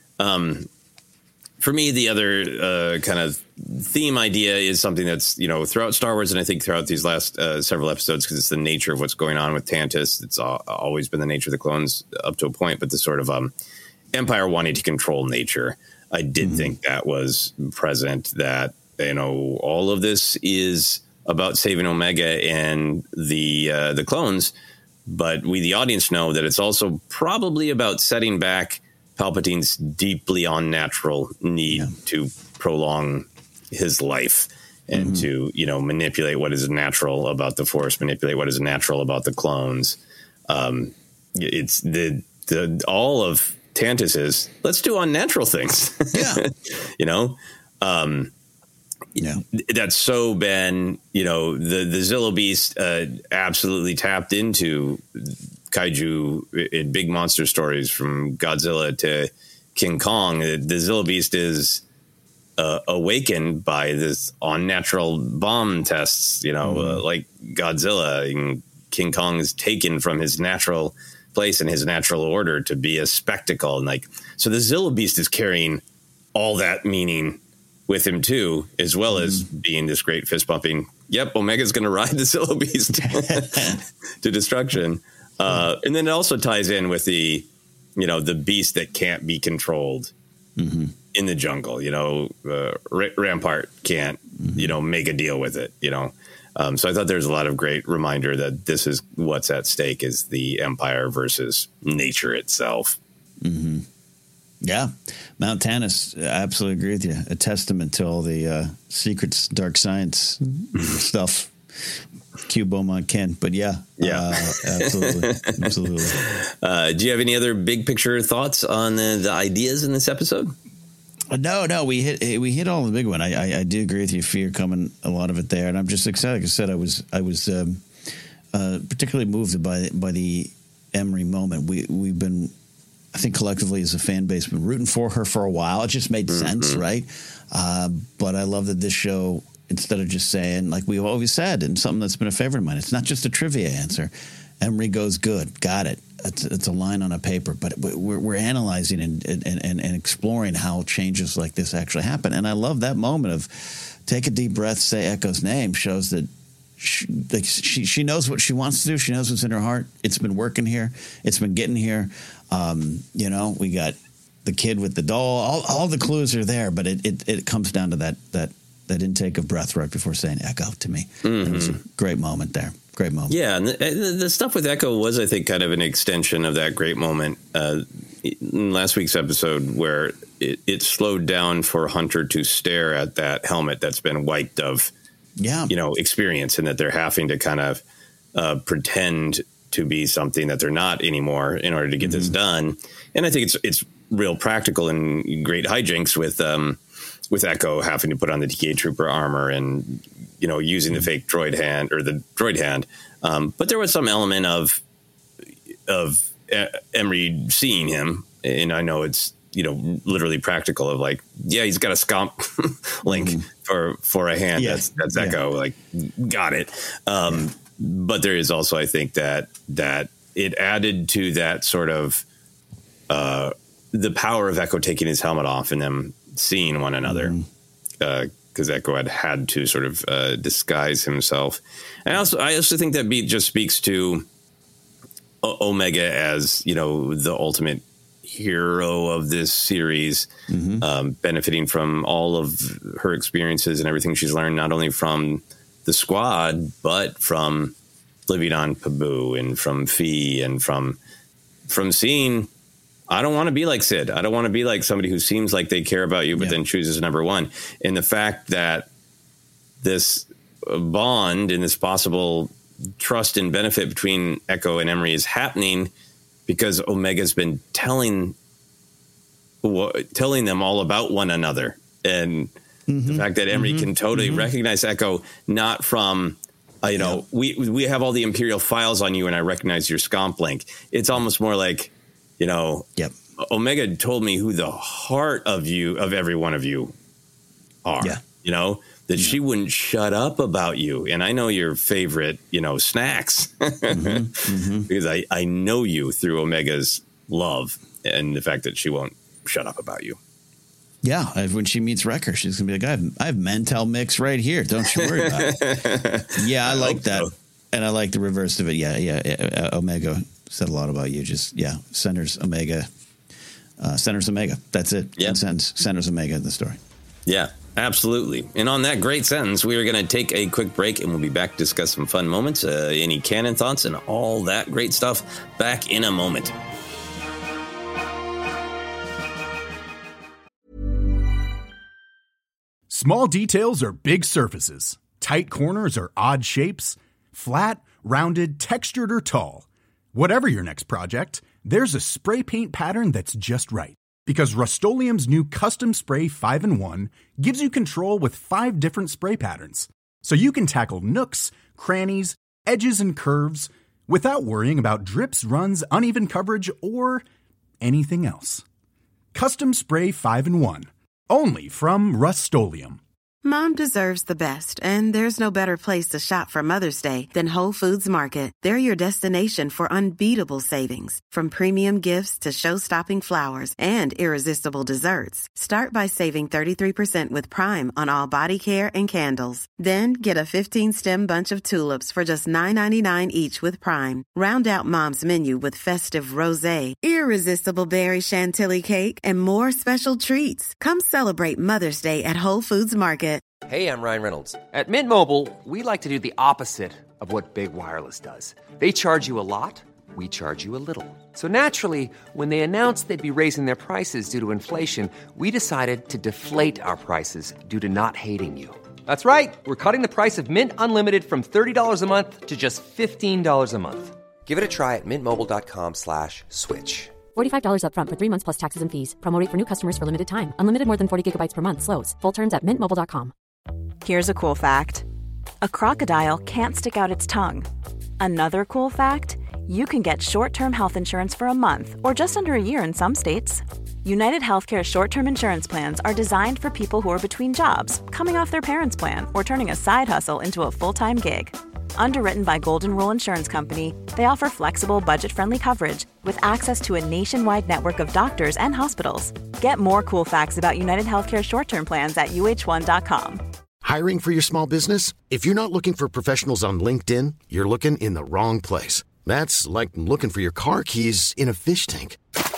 For me, the other kind of theme idea is something that's, throughout Star Wars, and I think throughout these last several episodes, because it's the nature of what's going on with Tantus. It's always been the nature of the clones up to a point, but the sort of Empire wanting to control nature. I did think that was present, that, all of this is about saving Omega and the clones, but we, the audience, know that it's also probably about setting back Palpatine's deeply unnatural need to prolong his life and to, manipulate what is natural about the Force, manipulate what is natural about the clones. It's the all of Tantus is, let's do unnatural things. That's so been, the Zillo Beast absolutely tapped into kaiju in big monster stories, from Godzilla to King Kong. The Zillo Beast is awakened by this unnatural bomb tests, like Godzilla, and King Kong is taken from his natural place and his natural order to be a spectacle. And so the Zillo Beast is carrying all that meaning with him too, as well as being this great fist pumping. Yep. Omega's going to ride the Zillo Beast to destruction. And then it also ties in with the beast that can't be controlled in the jungle. Rampart can't, make a deal with it, So I thought there's a lot of great reminder that this is what's at stake, is the Empire versus nature itself. Mm-hmm. Yeah. Mount Tantus, I absolutely agree with you. A testament to all the secrets, dark science stuff. Cue Beaumont Ken, but absolutely. Absolutely. Do you have any other big picture thoughts on the ideas in this episode? No, we hit all the big one. I do agree with you. Fear coming, a lot of it there, and I'm just excited. Like I said, I was particularly moved by the Emery moment. We've been, I think, collectively as a fan base, been rooting for her for a while. It just made sense, right? But I love that this show, instead of just saying, like we've always said, and something that's been a favorite of mine, it's not just a trivia answer. Emery goes, good, got it. It's a line on a paper, but we're analyzing and exploring how changes like this actually happen. And I love that moment of take a deep breath, say Echo's name, shows that she knows what she wants to do. She knows what's in her heart. It's been working here. It's been getting here. We got the kid with the doll. All the clues are there, but it comes down to that intake of breath right before saying Echo to me. It was a great moment there. Great moment. Yeah, and the stuff with Echo was, I think, kind of an extension of that great moment in last week's episode, where it slowed down for Hunter to stare at that helmet that's been wiped of, experience, and that they're having to kind of pretend to be something that they're not anymore in order to get this done. And I think it's real practical and great hijinks with Echo having to put on the DK Trooper armor and, using the fake droid hand or the droid hand. But there was some element of Emery seeing him. And I know it's, literally practical of like, he's got a scomp link for a hand. Yeah. That's Echo. Like, got it. But there is also, I think that it added to that sort of the power of Echo taking his helmet off and them seeing one another, because Echo had to sort of disguise himself. And I also think that beat just speaks to Omega as, the ultimate hero of this series, benefiting from all of her experiences and everything she's learned, not only from the squad, but from living on Pabu and from Fee and from seeing, I don't want to be like Sid. I don't want to be like somebody who seems like they care about you, but then chooses number one. And the fact that this bond and this possible trust and benefit between Echo and Emery is happening because Omega's been telling them all about one another. And the fact that Emery can totally recognize Echo, not from, we have all the Imperial files on you and I recognize your scomp link. It's almost more like, Omega told me who the heart of every one of you are, that she wouldn't shut up about you. And I know your favorite, snacks because I know you through Omega's love and the fact that she won't shut up about you. Yeah. When she meets Wrecker, she's going to be like, I have Mantel mix right here. Don't you worry about it. Yeah. I like that. So. And I like the reverse of it. Yeah. Omega said a lot about you. Just, centers Omega. Centers Omega. That's it. Yeah. Centers Omega in the story. Yeah, absolutely. And on that great sentence, we are going to take a quick break and we'll be back to discuss some fun moments, any canon thoughts and all that great stuff back in a moment. Small details are big surfaces. Tight corners are odd shapes. Flat, rounded, textured, or tall. Whatever your next project, there's a spray paint pattern that's just right. Because Rust-Oleum's new Custom Spray 5-in-1 gives you control with 5 different spray patterns. So you can tackle nooks, crannies, edges, and curves without worrying about drips, runs, uneven coverage, or anything else. Custom Spray 5-in-1. Only from Rust-Oleum. Mom deserves the best, and there's no better place to shop for Mother's Day than Whole Foods Market. They're your destination for unbeatable savings, from premium gifts to show-stopping flowers and irresistible desserts. Start by saving 33% with Prime on all body care and candles. Then get a 15-stem bunch of tulips for just $9.99 each with Prime. Round out Mom's menu with festive rosé, irresistible berry chantilly cake, and more special treats. Come celebrate Mother's Day at Whole Foods Market. Hey, I'm Ryan Reynolds. At Mint Mobile, we like to do the opposite of what Big Wireless does. They charge you a lot, we charge you a little. So naturally, when they announced they'd be raising their prices due to inflation, we decided to deflate our prices due to not hating you. That's right. We're cutting the price of Mint Unlimited from $30 a month to just $15 a month. Give it a try at mintmobile.com/switch. $45 up front for 3 months plus taxes and fees. Promo rate for new customers for limited time. Unlimited more than 40 gigabytes per month slows. Full terms at mintmobile.com. Here's a cool fact. A crocodile can't stick out its tongue. Another cool fact, you can get short-term health insurance for a month or just under a year in some states. United Healthcare short-term insurance plans are designed for people who are between jobs, coming off their parents' plan, or turning a side hustle into a full-time gig. Underwritten by Golden Rule Insurance Company, they offer flexible, budget-friendly coverage with access to a nationwide network of doctors and hospitals. Get more cool facts about United Healthcare short-term plans at uh1.com. Hiring for your small business? If you're not looking for professionals on LinkedIn, you're looking in the wrong place. That's like looking for your car keys in a fish tank.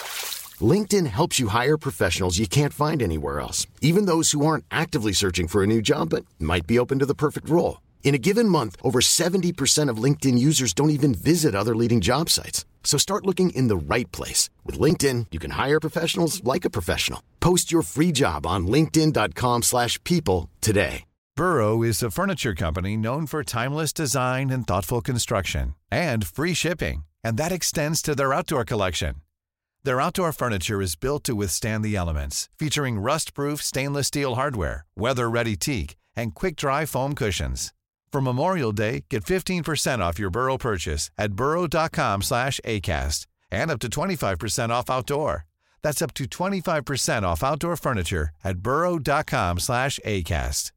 LinkedIn helps you hire professionals you can't find anywhere else, even those who aren't actively searching for a new job but might be open to the perfect role. In a given month, over 70% of LinkedIn users don't even visit other leading job sites. So start looking in the right place. With LinkedIn, you can hire professionals like a professional. Post your free job on linkedin.com/people today. Burrow is a furniture company known for timeless design and thoughtful construction, and free shipping, and that extends to their outdoor collection. Their outdoor furniture is built to withstand the elements, featuring rust-proof stainless steel hardware, weather-ready teak, and quick-dry foam cushions. For Memorial Day, get 15% off your Burrow purchase at burrow.com/ACAST and up to 25% off outdoor. That's up to 25% off outdoor furniture at burrow.com/ACAST.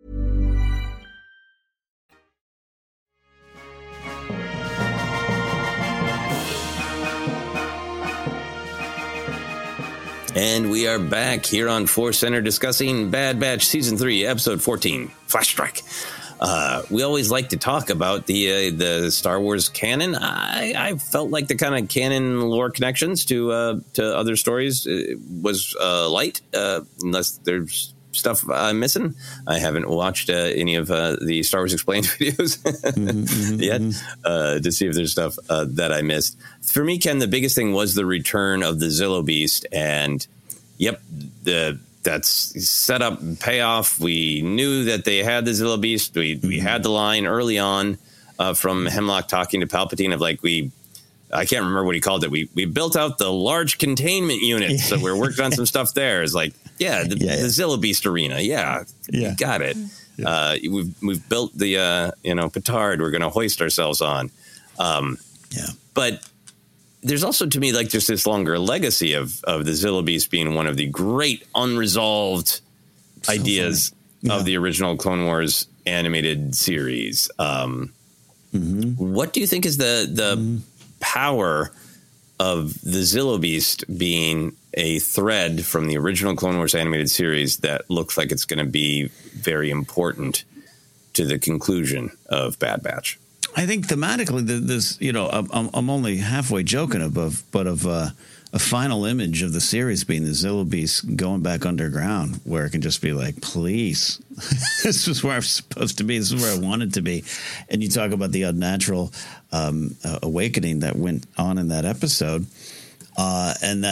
And we are back here on Force Center discussing Bad Batch Season 3, Episode 14, Flash Strike. We always like to talk about the Star Wars canon. I felt like the kind of canon lore connections to other stories was light, unless there's stuff I'm missing. I haven't watched any of the Star Wars Explained videos yet to see if there's stuff that I missed. For me, Ken, the biggest thing was the return of the Zillo Beast, and that's set up and payoff. We knew that they had the Zillo Beast. We had the line early on from Hemlock talking to Palpatine of like, I can't remember what he called it. We built out the large containment unit. So we're working on some stuff there. It's like, the Zillo Beast arena. Yeah. You got it. Yeah. We've built the, petard we're going to hoist ourselves on. But there's also, to me, like just this longer legacy of the Zillo Beast being one of the great unresolved ideas of the original Clone Wars animated series. What do you think is the power of the Zillo Beast being a thread from the original Clone Wars animated series that looks like it's going to be very important to the conclusion of Bad Batch? I think thematically, this, I'm only halfway joking of a final image of the series being the Zillo Beast going back underground, where it can just be like, please, this is where I'm supposed to be. This is where I wanted to be. And you talk about the unnatural awakening that went on in that episode, and that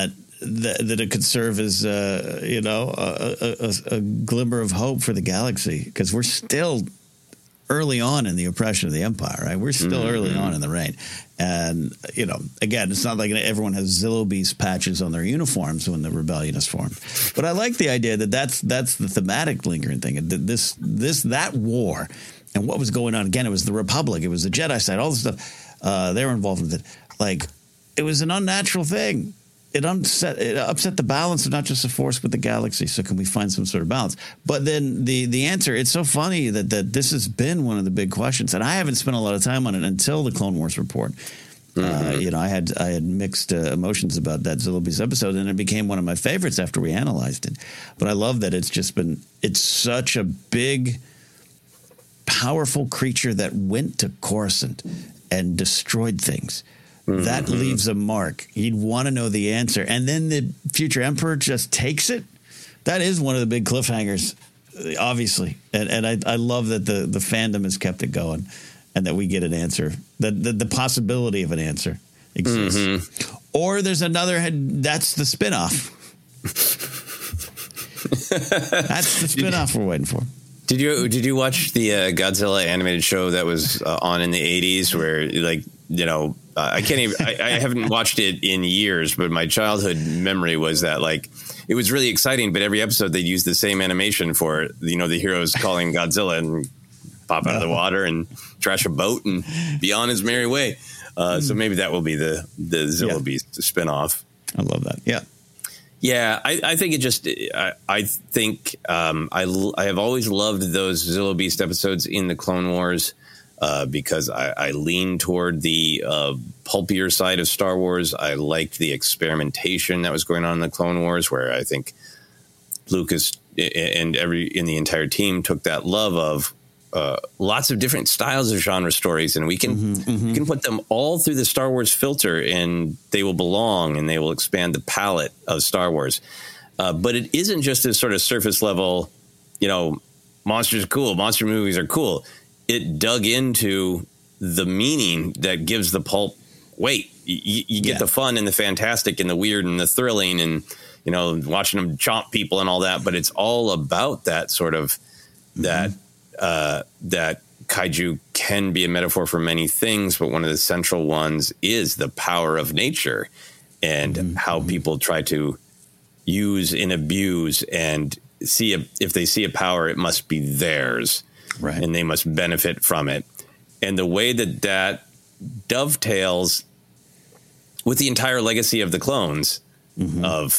that it could serve as, a glimmer of hope for the galaxy, because we're still early on in the oppression of the Empire, right? We're still early on in the reign. And, again, it's not like everyone has Zillo Beast patches on their uniforms when the rebellion is formed. But I like the idea that that's the thematic lingering thing. That war and what was going on. Again, it was the Republic. It was the Jedi side, all this stuff. They were involved with it. Like, it was an unnatural thing. It upset the balance of not just the Force but the galaxy. So can we find some sort of balance? But then the answer, it's so funny that this has been one of the big questions, and I haven't spent a lot of time on it until the Clone Wars report. I had mixed emotions about that Zillo Beast episode, and it became one of my favorites after we analyzed it. But I love that it's such a big, powerful creature that went to Coruscant and destroyed things. That leaves a mark. You'd want to know the answer. And then the future emperor just takes it. That is one of the big cliffhangers, obviously. And I love that the fandom has kept it going and that we get an answer, that the possibility of an answer exists. Or there's another, that's the spinoff. That's the spinoff we're waiting for. Did you watch the Godzilla animated show that was on in the 80s where, I can't even, I haven't watched it in years, but my childhood memory was that, it was really exciting, but every episode they'd use the same animation for, the heroes calling Godzilla and pop out of the water and trash a boat and be on his merry way. So maybe that will be the Zillo Beast spinoff. I love that. Yeah. Yeah, I think I have always loved those Zillo Beast episodes in the Clone Wars because I lean toward the pulpier side of Star Wars. I liked the experimentation that was going on in the Clone Wars, where I think Lucas and in the entire team took that love of lots of different styles of genre stories, and we can put them all through the Star Wars filter, and they will belong, and they will expand the palette of Star Wars. But it isn't just this sort of surface level, monsters are cool, monster movies are cool. It dug into the meaning that gives the pulp weight. You get the fun and the fantastic and the weird and the thrilling and, watching them chomp people and all that. But it's all about that sort of that kaiju can be a metaphor for many things, but one of the central ones is the power of nature and how people try to use and abuse and see if they see a power, it must be theirs, right? And they must benefit from it. And the way that dovetails with the entire legacy of the clones of,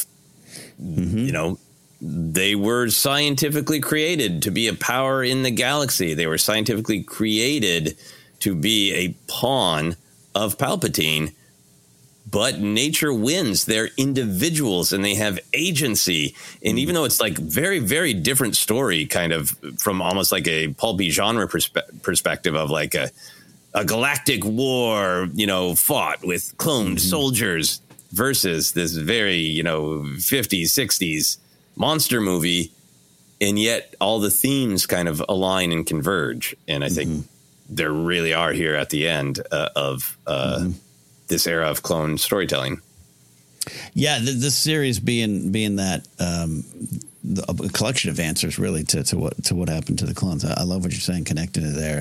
they were scientifically created to be a power in the galaxy. They were scientifically created to be a pawn of Palpatine, but nature wins. They're individuals and they have agency. And even though it's very, very different story, kind of from almost like a pulpy genre perspective of like a galactic war, fought with cloned soldiers versus this very, 50s, 60s monster movie, and yet all the themes kind of align and converge. And I think there really are here at the end of this era of clone storytelling. Yeah, this series being that a collection of answers really to what happened to the clones. I love what you're saying, connecting it there,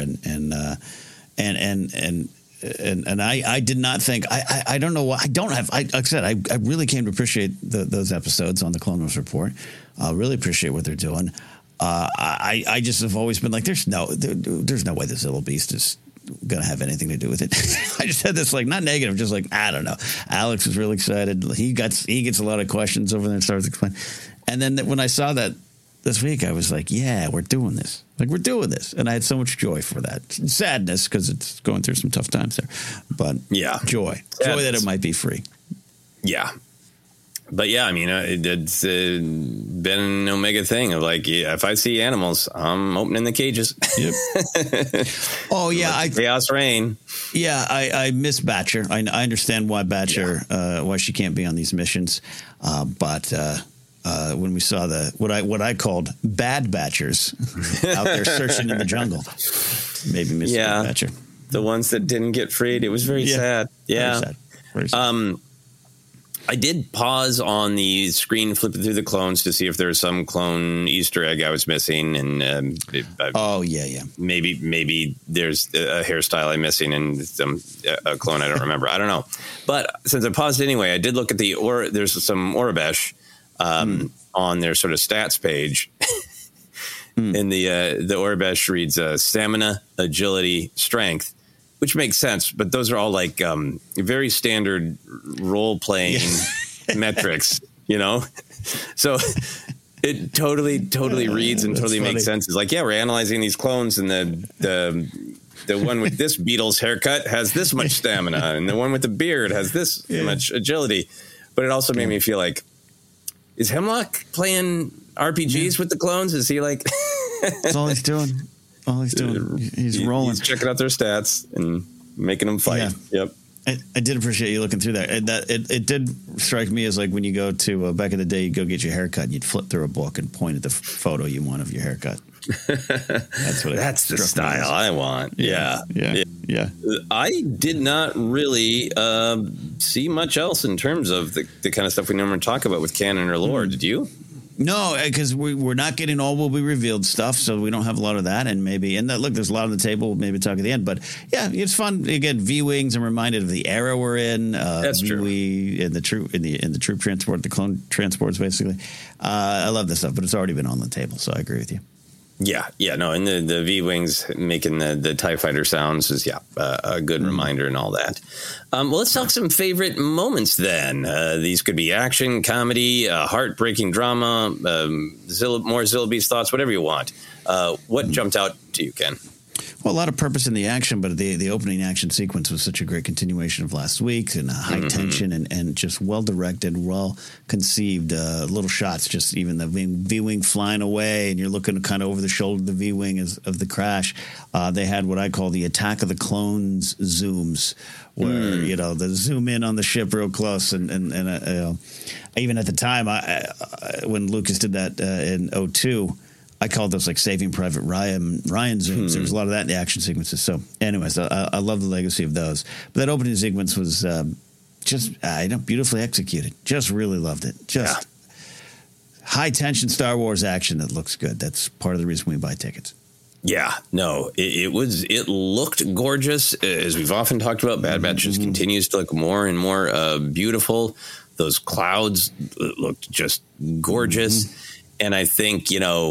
and I did not think I don't know why I don't have like I said I really came to appreciate those episodes on the Clone Wars report. I really appreciate what they're doing. I just have always been like there's no way the Zillo Beast is going to have anything to do with it. I just had this not negative, just I don't know. Alex was really excited. He gets a lot of questions over there and starts explaining. And then when I saw that this week, I was like, yeah, we're doing this. We're doing this. And I had so much joy for that. Sadness because it's going through some tough times there. But yeah, joy that it might be free. Yeah. But yeah, I mean, it's been an Omega thing of if I see animals, I'm opening the cages. Yep. Oh yeah, Chaos Reign. Yeah, I miss Batcher. I understand why Batcher, why she can't be on these missions. But when we saw what I called bad Batchers out there searching in the jungle, maybe miss Batcher. The ones that didn't get freed. It was very sad. Yeah. Very sad. I did pause on the screen, flipping through the clones to see if there was some clone Easter egg I was missing. And maybe there's a hairstyle I'm missing and a clone I don't remember. I don't know. But since I paused anyway, I did look at there's some Aurebesh on their sort of stats page. And the Aurebesh reads stamina, agility, strength, which makes sense. But those are all like very standard role-playing metrics, you know? So it totally reads and totally makes sense. It's like, yeah, we're analyzing these clones, and the one with this Beatles haircut has this much stamina, and the one with the beard has this much agility. But it also made me feel like, is Hemlock playing RPGs with the clones? Is he like... That's all he's doing. He's rolling. He's checking out their stats and making them fight. Yeah. Yep. I did appreciate you looking through that. It did strike me as like when you go to back in the day, you go get your haircut, and you'd flip through a book and point at the photo you want of your haircut. That's the style I want. Yeah. I did not really see much else in terms of the kind of stuff we normally talk about with canon or lore. Did you? No, because we're not getting all will be revealed stuff, so we don't have a lot of that. And look, there's a lot on the table. Maybe talk at the end, but yeah, it's fun. You get V-wings. I'm reminded of the era we're in. That's true. In the troop transport, the clone transports, basically. I love this stuff, but it's already been on the table, so I agree with you. Yeah, no, and the V-wings making the TIE fighter sounds is a good reminder and all that. Well, let's talk some favorite moments then. These could be action, comedy, heartbreaking drama, more Zillabeast thoughts, whatever you want. What jumped out to you, Ken? Well, a lot of purpose in the action, but the opening action sequence was such a great continuation of last week, and high tension and just well-directed, well-conceived little shots, just even the V-wing flying away, and you're looking kind of over the shoulder of the V-wing of the crash. They had what I call the Attack of the Clones zooms, where, they zoom in on the ship real close, and even at the time, when Lucas did that in 2002, I called those like Saving Private Ryan zooms. There was a lot of that in the action sequences. So anyways, I love the legacy of those. But that opening sequence was just beautifully executed. Just really loved it. Just high tension Star Wars action that looks good. That's part of the reason we buy tickets. Yeah, no, it looked gorgeous. As we've often talked about, Bad Batch just continues to look more and more beautiful. Those clouds looked just gorgeous. And I think,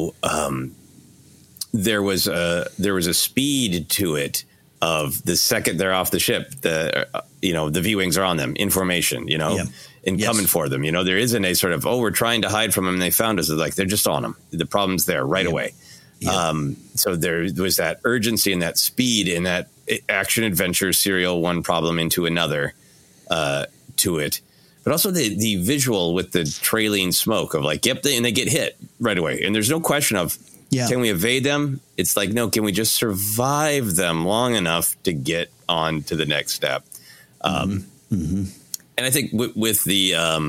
there was a speed to it of the second they're off the ship, the V-wings are on them in formation, and coming for them. There isn't a sort of, we're trying to hide from them and they found us. Like, they're just on them. The problem's there right away. So there was that urgency and that speed in that action adventure serial, one problem into another to it. But also the visual with the trailing smoke of like, and they get hit right away. And there's no question of, can we evade them? It's like, no, can we just survive them long enough to get on to the next step? And I think with the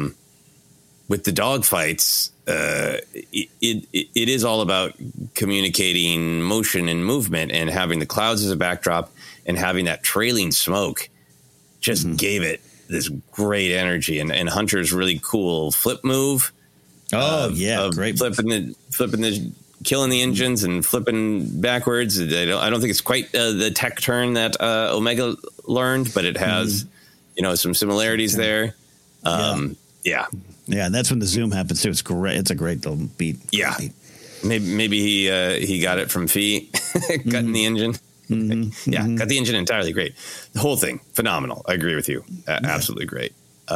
dogfights, it is all about communicating motion and movement, and having the clouds as a backdrop and having that trailing smoke just gave it this great energy, and Hunter's really cool flip move. Great flipping the killing the engines and flipping backwards. I don't think it's quite the tech turn that Omega learned, but it has some similarities there. And that's when the zoom happens too. It's great. It's a great little beat. Maybe he got it from Fee cutting the engine. Cut the engine entirely. Great. The whole thing, phenomenal. I agree with you. Absolutely great.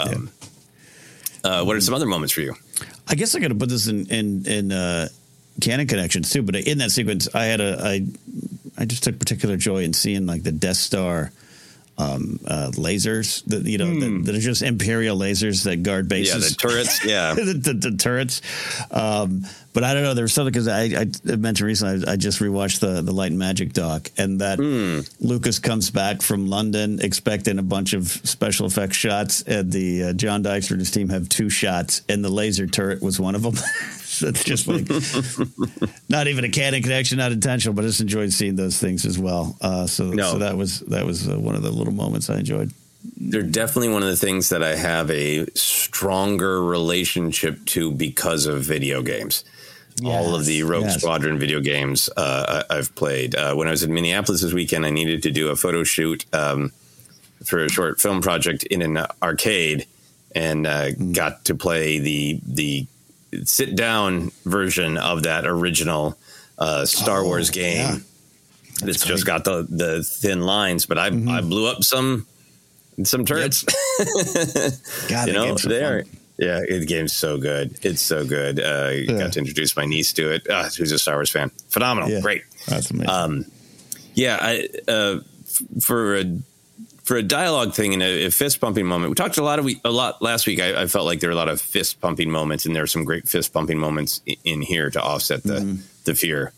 What are some other moments for you? I guess I got to put this in canon connections too. But in that sequence, I just took particular joy in seeing like the Death Star lasers that are just Imperial lasers that guard bases. The turrets. the turrets. But I don't know. There was something, because I mentioned recently, I just rewatched the Light and Magic doc, and that Lucas comes back from London expecting a bunch of special effects shots, and the John Dykstra and his team have 2 shots, and the laser turret was one of them. So it's just like not even a canon connection, not intentional, but I just enjoyed seeing those things as well. So that was one of the little moments I enjoyed. they're definitely one of the things that I have a stronger relationship to because of video games. All of the Rogue Squadron video games I've played. When I was in Minneapolis this weekend, I needed to do a photo shoot for a short film project in an arcade, and got to play the sit down version of that original Star Wars game. It's just got the thin lines, but I blew up some turrets. God, you know, there. Yeah, the game's so good. It's so good. Got to introduce my niece to it, who's a Star Wars fan. Phenomenal. Yeah. Great. That's amazing. For a dialogue thing and a fist pumping moment, we talked a lot last week. I felt like there were a lot of fist pumping moments, and there were some great fist pumping moments in here to offset the fear.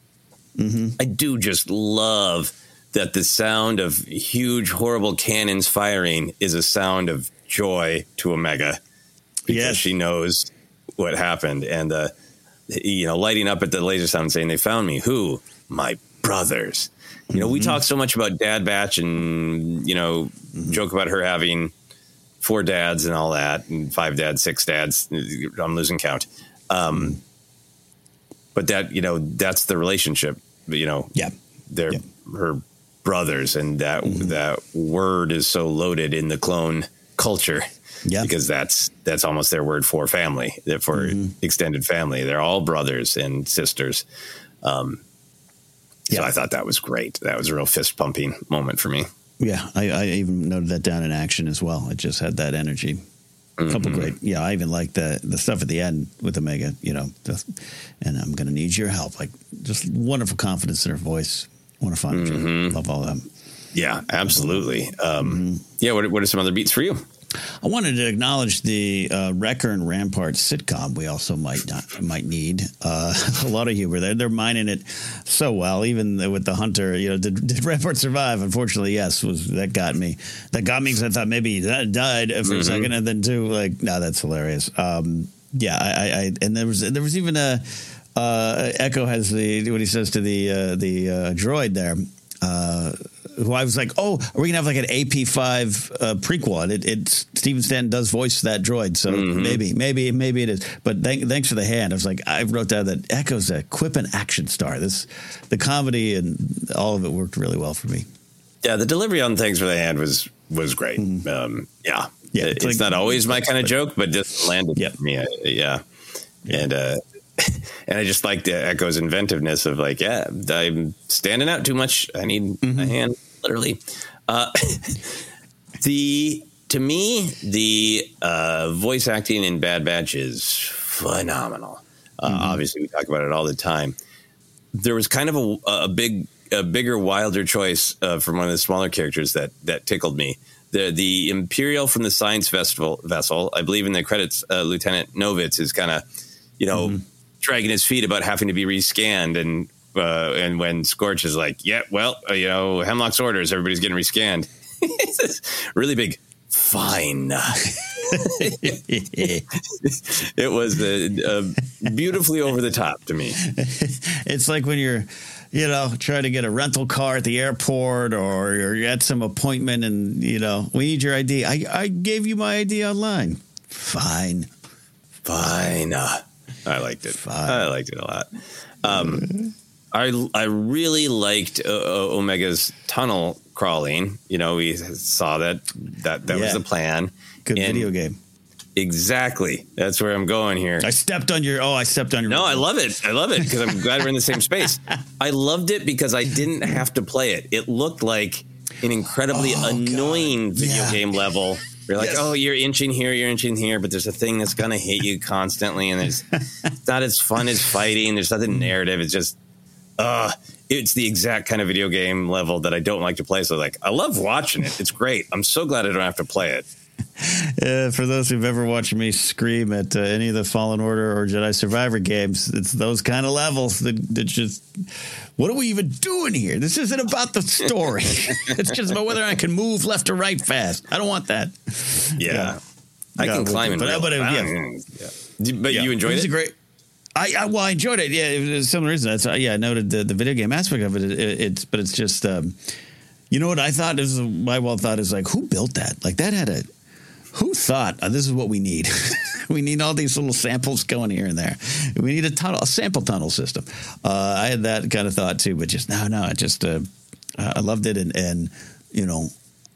I do just love that the sound of huge, horrible cannons firing is a sound of joy to Omega. Because she knows what happened, and lighting up at the laser sound, saying, "They found me." Who? My brothers. You know, we talk so much about Dad Batch, and joke about her having 4 dads and all that, and 5 dads, 6 dads. I'm losing count. But that that's the relationship. They're her brothers, and that word is so loaded in the clone culture. Yeah, because that's almost their word for family, for extended family. They're all brothers and sisters. So I thought that was great. That was a real fist pumping moment for me. Yeah, I even noted that down in action as well. It just had that energy. A couple great. Yeah, I even liked the stuff at the end with Omega. And I'm going to need your help. Like, just wonderful confidence in her voice. Wonderful energy. Love all of them. Yeah, absolutely. Yeah. What are some other beats for you? I wanted to acknowledge the Wrecker and Rampart sitcom. We also might need a lot of humor there. They're mining it so well, even with the Hunter. Did Rampart survive? Unfortunately, yes. That got me. That got me because I thought maybe that died for a second, and then no, that's hilarious. And there was even a Echo has what he says to the droid there. Who I was like, oh, are we gonna have like an AP5 prequel? And it's Stephen Stanton does voice that droid, so maybe it is. But thanks for the hand. I was like, I wrote down that Echo's a quip and action star. The comedy and all of it worked really well for me. Yeah, the delivery on Thanks for the Hand was great. It's like, not always my kind of joke, but just landed for me. And and I just liked Echo's inventiveness of like, I'm standing out too much. I need a hand, literally. To me, the voice acting in Bad Batch is phenomenal. Obviously, we talk about it all the time. There was kind of a bigger, wilder choice from one of the smaller characters that tickled me. The Imperial from the Science vessel, I believe in the credits, Lieutenant Novitz is kind of, dragging his feet about having to be rescanned, and when Scorch is like, Hemlock's orders, everybody's getting rescanned. It's this really big fine. It was beautifully over the top to me. It's like when you're trying to get a rental car at the airport, or you're at some appointment and we need your ID. I gave you my ID online. Fine. I liked it. I liked it a lot. I really liked Omega's tunnel crawling. We saw that was the plan. Good video game. Exactly. That's where I'm going here. I stepped on your. No, I love it. Because I'm glad we're in the same space. I loved it because I didn't have to play it. It looked like an incredibly annoying video game level. You're like, you're inching here, but there's a thing that's going to hit you constantly, and it's not as fun as fighting. There's nothing narrative. It's just, it's the exact kind of video game level that I don't like to play. So, I love watching it. It's great. I'm so glad I don't have to play it. For those who've ever watched me scream at any of the Fallen Order or Jedi Survivor games, it's those kind of levels that just, what are we even doing here? This isn't about the story. It's just about whether I can move left or right fast. I don't want that. Yeah. I can climb in real But you enjoyed it? It was great. I enjoyed it. Yeah, it was a similar reason. I noted the video game aspect of it. But it's just You know what I thought? My wild thought is like, who built that? Like who thought this is what we need? We need all these little samples going here and there. We need a sample tunnel system. I had that kind of thought too, but just I loved it. And you know,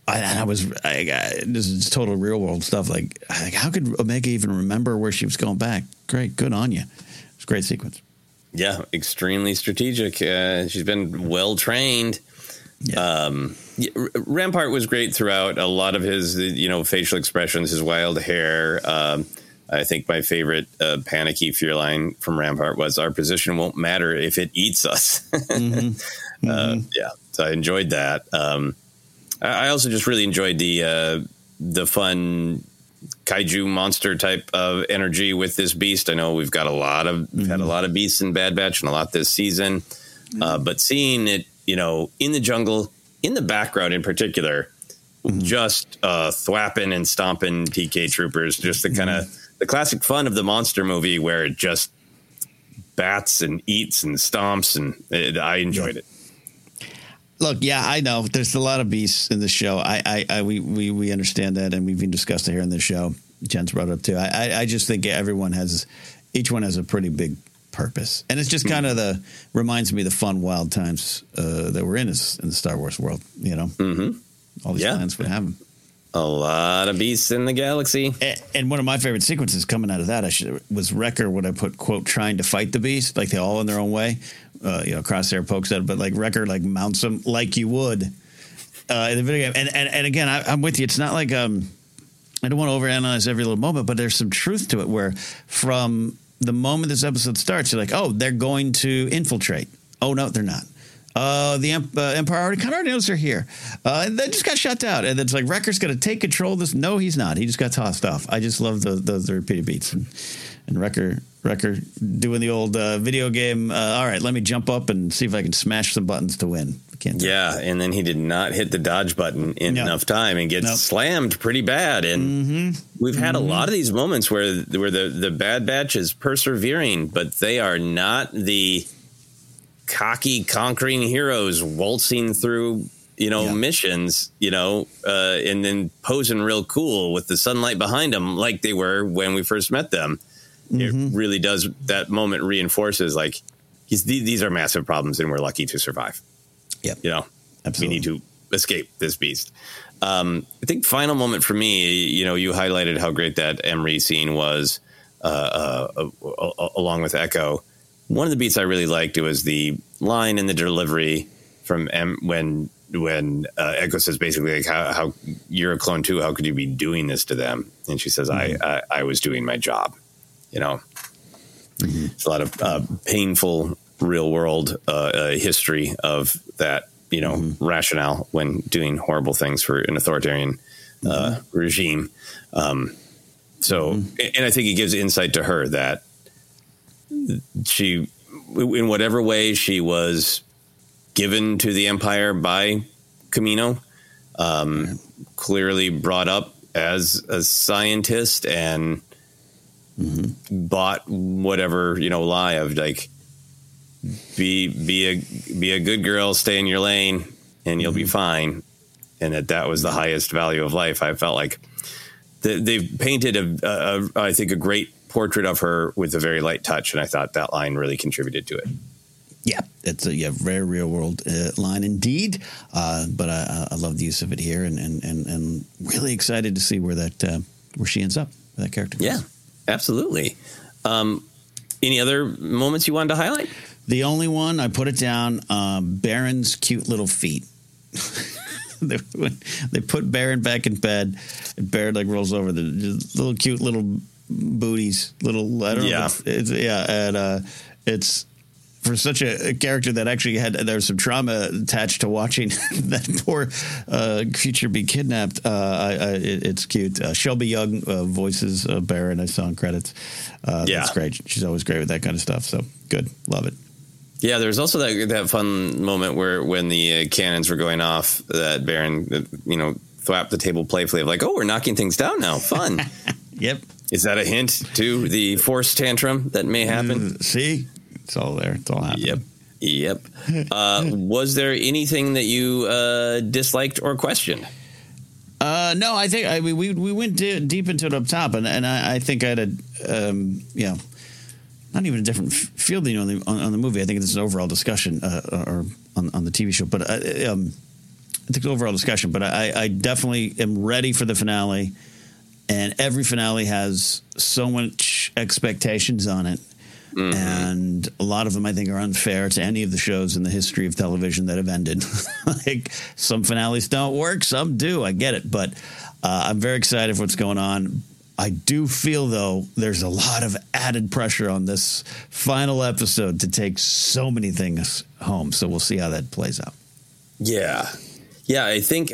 this is total real world stuff. Like how could Omega even remember where she was going back? Great. Good on you. It's a great sequence. Yeah. Extremely strategic. She's been well trained. Yeah. Rampart was great throughout. A lot of his, facial expressions, his wild hair. I think my favorite panicky fear line from Rampart was, "Our position won't matter if it eats us." So I enjoyed that. I also just really enjoyed the fun kaiju monster type of energy with this beast. I know we've had a lot of beasts in Bad Batch and a lot this season, but seeing it, in the jungle, in the background in particular, just thwapping and stomping TK troopers, just the kind of the classic fun of the monster movie where it just bats and eats and stomps, and I enjoyed it. Look, yeah, I know there's a lot of beasts in the show. We understand that, and we've even discussed it here in the show. Jen's brought it up too. I just think each one has a pretty big purpose, and it's just kind of reminds me of the fun wild times that we're in the Star Wars world. All these plans we have them. A lot of beasts in the galaxy. And one of my favorite sequences coming out of that was Wrecker, when I put, quote, trying to fight the beast, like they all in their own way. Crosshair pokes at it, but like Wrecker mounts them like you would in the video game. And again, I'm with you. It's not like I don't want to overanalyze every little moment, but there's some truth to it where from the moment this episode starts, you're like, oh, they're going to infiltrate. Oh, no, they're not. The Empire kind of already knows they're here. They just got shut down. And it's like, Wrecker's going to take control of this. No, he's not. He just got tossed off. I just love those repeated beats. And Wrecker doing the old video game. All right, let me jump up and see if I can smash some buttons to win. And then he did not hit the dodge button in enough time and gets slammed pretty bad. And we've had a lot of these moments where the Bad Batch is persevering, but they are not the cocky, conquering heroes waltzing through, missions, and then posing real cool with the sunlight behind them like they were when we first met them. It really does. That moment reinforces these are massive problems and we're lucky to survive. Yep. Absolutely. We need to escape this beast. I think final moment for me, you highlighted how great that Emery scene was along with Echo. One of the beats I really liked, it was the line in the delivery from when Echo says basically like, how you're a clone too, how could you be doing this to them? And she says, I was doing my job. It's a lot of painful real world history of that, rationale when doing horrible things for an authoritarian regime. And I think it gives insight to her that she, in whatever way she was given to the Empire by Kamino, clearly brought up as a scientist and bought whatever, lie of like, be a good girl, stay in your lane and you'll be fine. And that was the highest value of life. I felt like they've painted I think a great portrait of her with a very light touch, and I thought that line really contributed to it. Yeah, it's a very real world line indeed, but I love the use of it here, and really excited to see where she ends up with that character. Yeah, absolutely. Any other moments you wanted to highlight? The only one I put it down, Baron's cute little feet. They put Baron back in bed, and Baron rolls over the little cute little booties, little, I don't know. It's for such a character that actually there's some trauma attached to watching that poor creature be kidnapped. It's cute. Shelby Young voices Baron. I saw in credits. That's great. She's always great with that kind of stuff. So good. Love it. Yeah, there's also that fun moment where when the cannons were going off, that Baron, thwapped the table playfully of like, oh, we're knocking things down now. Fun. Yep. Is that a hint to the force tantrum that may happen? See? It's all there. It's all happening. Yep. Yep. Was there anything that you disliked or questioned? No, I think we went deep into it up top, and I think I had a not even a different feel than you on the movie. I think it's an overall discussion or on the TV show, but I think it's overall discussion. But I definitely am ready for the finale, and every finale has so much expectations on it. Mm-hmm. And a lot of them, I think, are unfair to any of the shows in the history of television that have ended. Like, some finales don't work, some do. I get it. But I'm very excited for what's going on. I do feel, though, there's a lot of added pressure on this final episode to take so many things home. So we'll see how that plays out. Yeah. Yeah, I think...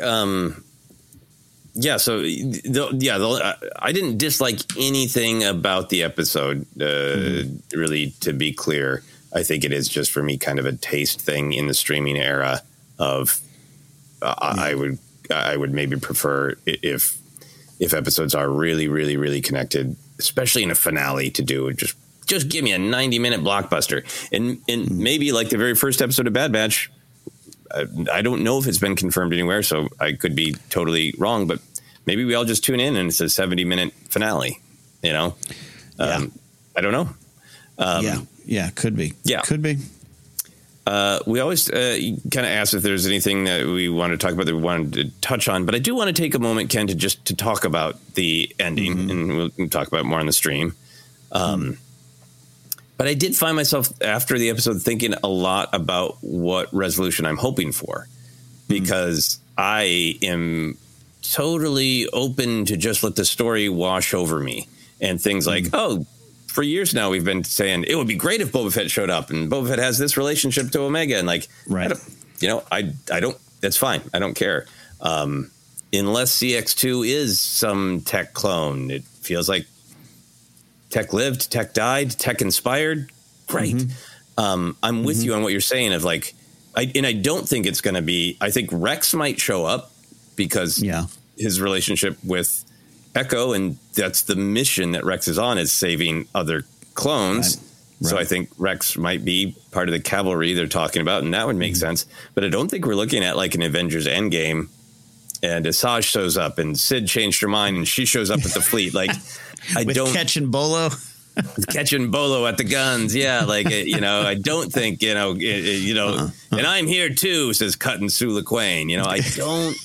I didn't dislike anything about the episode, really, to be clear. I think it is just, for me, kind of a taste thing in the streaming era of I would maybe prefer if episodes are really, really, really connected, especially in a finale, to do just give me a 90-minute blockbuster. And maybe like the very first episode of Bad Batch, I don't know if it's been confirmed anywhere, so I could be totally wrong, but maybe we all just tune in and it's a 70-minute finale, you know? I don't know. Yeah, could be. Yeah. Could be. We always kind of ask if there's anything that we want to talk about that we wanted to touch on, but I do want to take a moment, Ken, to talk about the ending, and we'll talk about it more on the stream. But I did find myself after the episode thinking a lot about what resolution I'm hoping for, because I am totally open to just let the story wash over me, and things like, for years now we've been saying it would be great if Boba Fett showed up, and Boba Fett has this relationship to Omega, and like, right. I don't, that's fine. I don't care. Unless CX2 is some tech clone, it feels like tech lived, tech died, tech inspired. Great. I'm with you on what you're saying of like, I don't think it's going to be, I think Rex might show up because his relationship with Echo, and that's the mission that Rex is on, is saving other clones. Right. So I think Rex might be part of the cavalry they're talking about, and that would make sense. But I don't think we're looking at like an Avengers Endgame and Asajj shows up and Sid changed her mind and she shows up at the fleet. Like, I don't catching Bolo. Catching Bolo at the guns. Yeah. Like, I don't think, and I'm here too, says Cutting Sula Quain. I don't,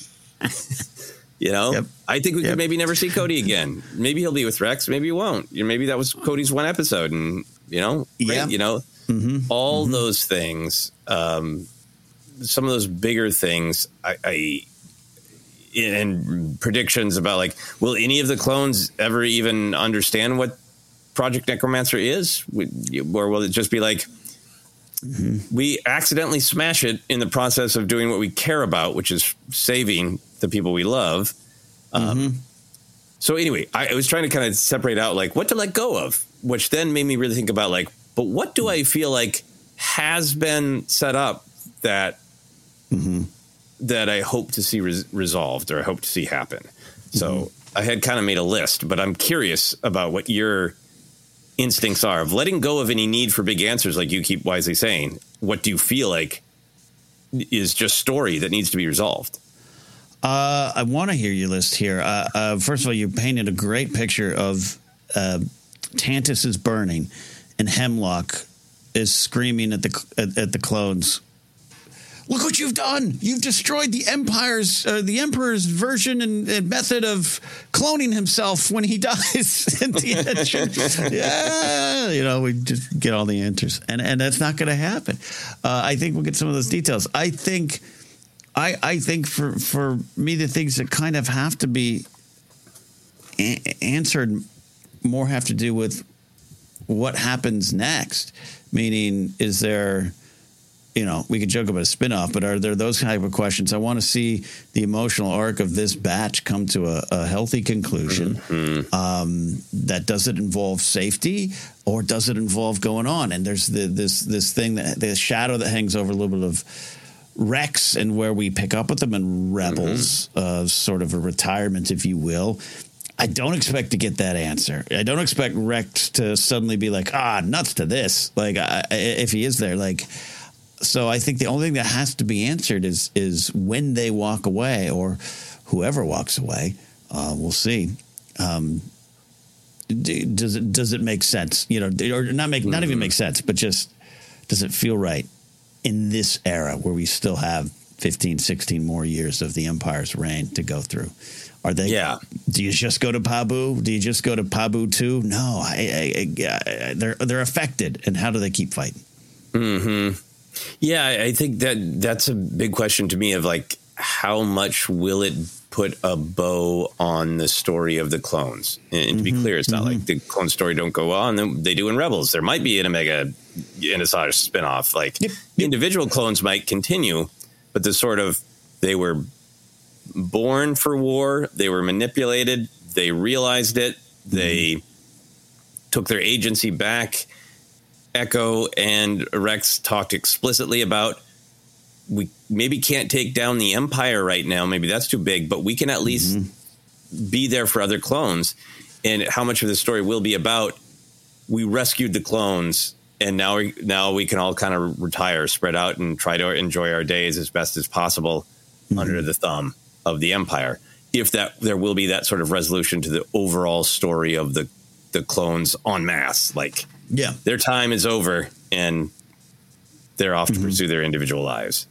I think we could maybe never see Cody again. Maybe he'll be with Rex. Maybe he won't. Maybe that was Cody's one episode and, all those things, some of those bigger things, and predictions about like, will any of the clones ever even understand what Project Necromancer is? Or will it just be like, we accidentally smash it in the process of doing what we care about, which is saving the people we love. So anyway, I was trying to kind of separate out like what to let go of, which then made me really think about like, but what do I feel like has been set up that that I hope to see resolved, or I hope to see happen. So I had kind of made a list, but I'm curious about what your instincts are of letting go of any need for big answers, like you keep wisely saying. What do you feel like is just story that needs to be resolved? I want to hear your list here. First of all, you painted a great picture of Tantus is burning, and Hemlock is screaming at the clones. Look what you've done! You've destroyed the Emperor's version and method of cloning himself when he dies. At the end. We just get all the answers, and that's not going to happen. I think we'll get some of those details. I think for me, the things that kind of have to be answered more have to do with what happens next. Meaning, is there... we could joke about a spinoff, but are there those type of questions? I want to see the emotional arc of this batch come to a healthy conclusion. That does it involve safety, or does it involve going on? And there's this thing, that the shadow that hangs over a little bit of Rex, and where we pick up with them in Rebels, sort of a retirement, if you will. I don't expect to get that answer. I don't expect Rex to suddenly be like, nuts to this. Like, if he is there, like... So I think the only thing that has to be answered is when they walk away, or whoever walks away. We'll see. Does it make sense? Or not even make sense, but just does it feel right in this era where we still have 15, 16 more years of the Empire's reign to go through? Are they? Yeah. Do you just go to Pabu? Do you just go to Pabu 2? No, they're affected, and how do they keep fighting? Mm-hmm. Yeah, I think that's a big question to me of like, how much will it put a bow on the story of the clones? And to be clear, it's not like the clone story don't go on. They do in Rebels. There might be an Omega Innisaur spinoff. Like individual clones might continue, but the sort of, they were born for war. They were manipulated. They realized it. They took their agency back. Echo and Rex talked explicitly about, we maybe can't take down the Empire right now. Maybe that's too big, but we can at least be there for other clones. And how much of the story will be about, we rescued the clones, and now we can all kind of retire, spread out, and try to enjoy our days as best as possible under the thumb of the Empire. If there will be that sort of resolution to the overall story of the clones en masse, like their time is over and they're off to pursue their individual lives.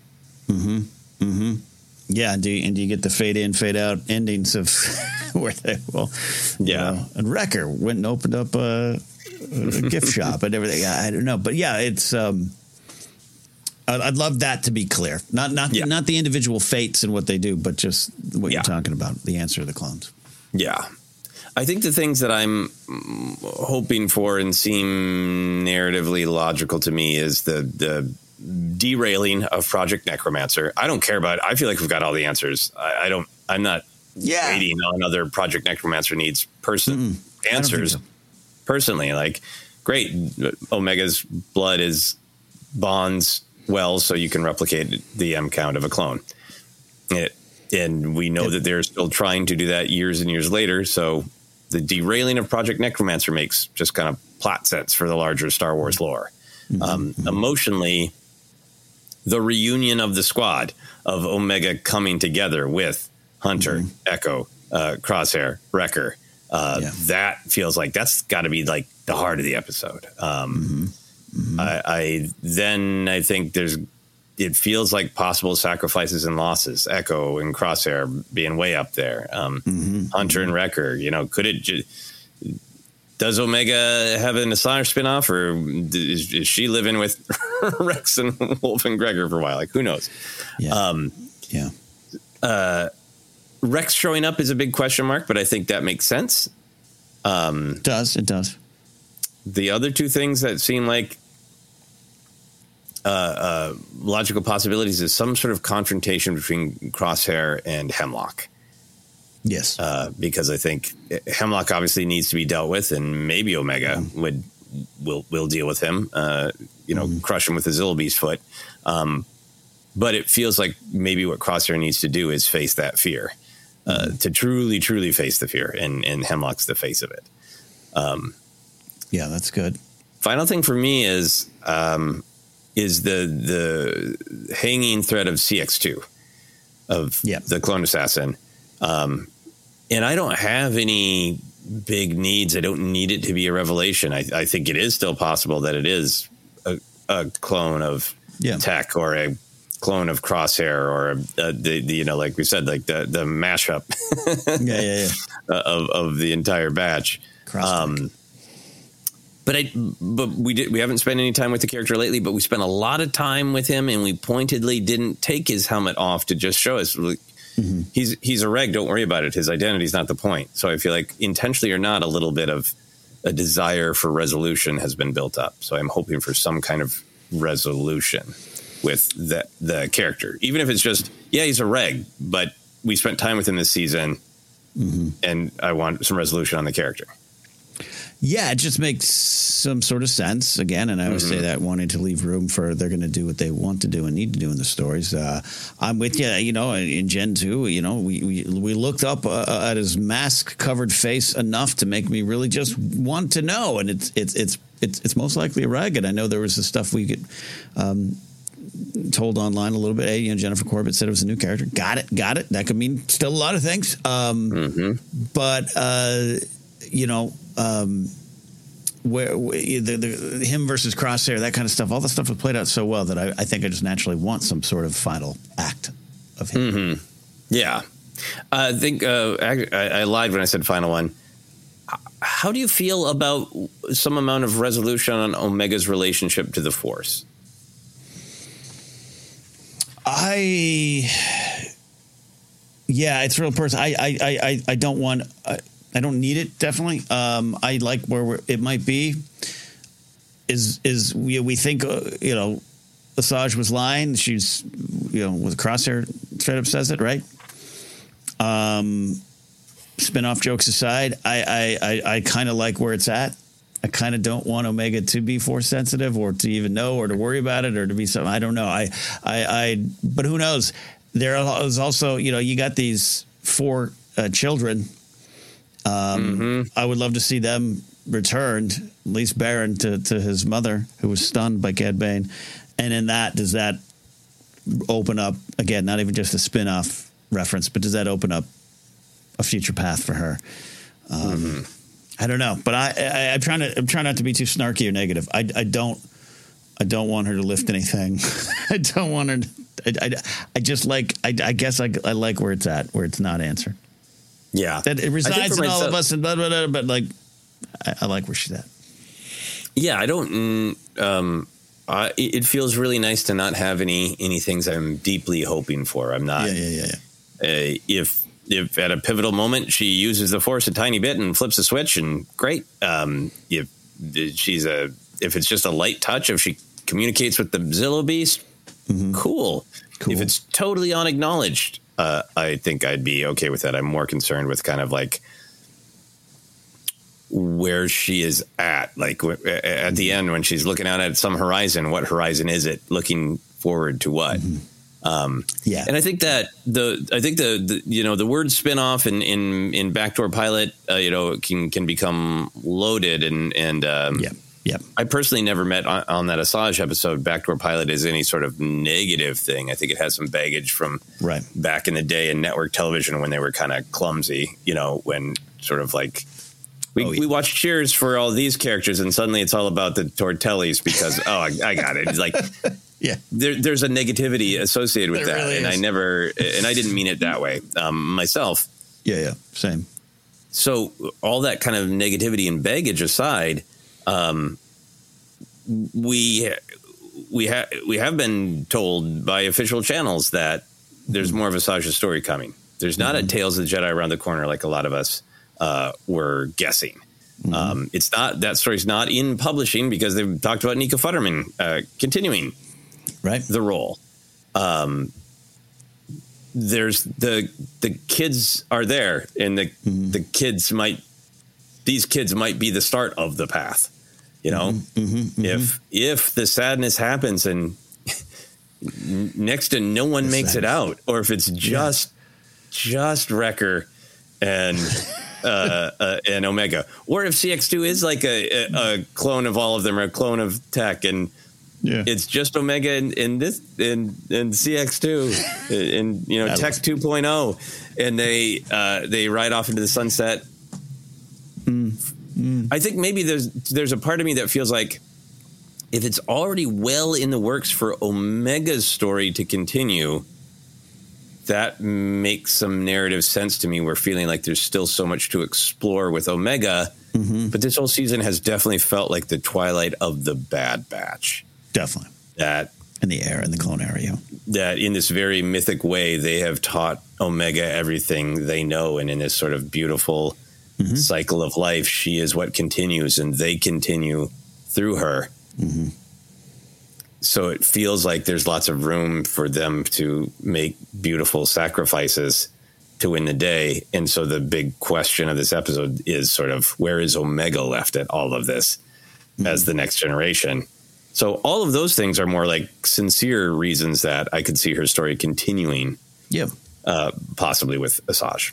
Yeah, do you get the fade in, fade out endings of where they and Wrecker went and opened up a gift shop and everything. I don't know, but yeah, it's I'd love that to be clear. Not the individual fates and what they do, but just what you're talking about, the answer of the clones. Yeah. I think the things that I'm hoping for and seem narratively logical to me is the derailing of Project Necromancer. I don't care about it. I feel like we've got all the answers. I'm not waiting on other Project Necromancer needs answers. Personally, like, great, Omega's blood bonds well, so you can replicate the M count of a clone. And we know that they're still trying to do that years and years later. So the derailing of Project Necromancer makes just kind of plot sense for the larger Star Wars lore. Emotionally, the reunion of the squad of Omega coming together with Hunter, Echo, Crosshair, Wrecker, that feels like that's got to be like the heart of the episode. I think it feels like possible sacrifices and losses. Echo and Crosshair being way up there. Hunter and Wrecker, does Omega have an Asajj spinoff, or is she living with Rex and Wolf and Gregor for a while? Like, who knows? Rex showing up is a big question mark, but I think that makes sense. It does. The other two things that seem like logical possibilities is some sort of confrontation between Crosshair and Hemlock. Yes. Because I think Hemlock obviously needs to be dealt with, and maybe Omega will deal with him, crush him with the Zillabeast foot. But it feels like maybe what Crosshair needs to do is face that fear, to truly, truly face the fear, and Hemlock's the face of it. Yeah, that's good. Final thing for me is the hanging thread of CX2, of the clone assassin. And I don't have any big needs. I don't need it to be a revelation. I think it is still possible that it is a clone of Tech, or a clone of Crosshair, or like we said, like the mashup of the entire batch. But we haven't spent any time with the character lately, but we spent a lot of time with him, and we pointedly didn't take his helmet off to just show us he's a reg. Don't worry about it. His identity is not the point. So I feel like, intentionally or not, a little bit of a desire for resolution has been built up. So I'm hoping for some kind of resolution with the character, even if it's just, he's a reg, but we spent time with him this season, and I want some resolution on the character. Yeah, it just makes some sort of sense, again, and I always say that, wanting to leave room for they're going to do what they want to do and need to do in the stories. I'm with you, in Gen 2, we looked up at his mask-covered face enough to make me really just want to know, and it's most likely a reg, and I know there was the stuff we could told online a little bit. Hey, Jennifer Corbett said it was a new character. Got it. That could mean still a lot of things. But where him versus Crosshair, that kind of stuff, all the stuff was played out so well that I think I just naturally want some sort of final act of him. Yeah. I think I lied when I said final one. How do you feel about some amount of resolution on Omega's relationship to the Force? It's real personal. I don't want. I don't need it. Definitely. I like where it might be. We think Asajj was lying. She's with Crosshair straight up says it, right? Spin-off jokes aside, I kind of like where it's at. I kind of don't want Omega to be Force sensitive or to even know or to worry about it or to be something. I don't know. But who knows? There is also, you got these 4 children. I would love to see them returned, at least Baron to his mother, who was stunned by Cad Bane. And in that, does that open up, again, not even just a spin-off reference, but does that open up a future path for her? I don't know, but I'm trying not to be too snarky or negative. I don't want her to lift anything. I don't want her. I just like. I guess I like where it's at, where it's not answered. Yeah, that it resides in all of us, and blah, blah, blah, but like, I like where she's at. Yeah, I don't. It feels really nice to not have any things I'm deeply hoping for. I'm not. Yeah. If at a pivotal moment she uses the Force a tiny bit and flips a switch, and great. If it's just a light touch, if she communicates with the Zillo Beast, cool. If it's totally unacknowledged, I think I'd be okay with that. I'm more concerned with kind of like where she is at, like at the end when she's looking out at some horizon. What horizon is it? Looking forward to what? And I think that the word spinoff in Backdoor Pilot, can become loaded and I personally never met on that Asajj episode Backdoor Pilot as any sort of negative thing. I think it has some baggage from back in the day in network television when they were kind of clumsy, when sort of like we watched Cheers for all these characters and suddenly it's all about the Tortellis because I got it. It's like there's a negativity associated with that, really and I didn't mean it that way myself. Same. So all that kind of negativity and baggage aside, we have been told by official channels that there's more of Asajj's story coming. There's not a Tales of the Jedi around the corner like a lot of us were guessing. It's not, that story's not in publishing because they've talked about Nika Futterman continuing the role. There's the kids are there, and the kids these kids might be the start of the path. If the sadness happens and next to no one makes it out, or if it's just Wrecker and Omega, or if CX2 is like a clone of all of them, or a clone of Tech, and it's just Omega and CX2 and Tech 2.0, and they ride off into the sunset. I think maybe there's a part of me that feels like if it's already well in the works for Omega's story to continue, that makes some narrative sense to me. We're feeling like there's still so much to explore with Omega, but this whole season has definitely felt like the twilight of the Bad Batch. Definitely. That in the era, in the clone era, that in this very mythic way, they have taught Omega everything they know, and in this sort of beautiful cycle of life, she is what continues, and they continue through her. So it feels like there's lots of room for them to make beautiful sacrifices to win the day. And so the big question of this episode is sort of, where is Omega left at all of this as the next generation? So all of those things are more like sincere reasons that I could see her story continuing. Possibly with Asajj.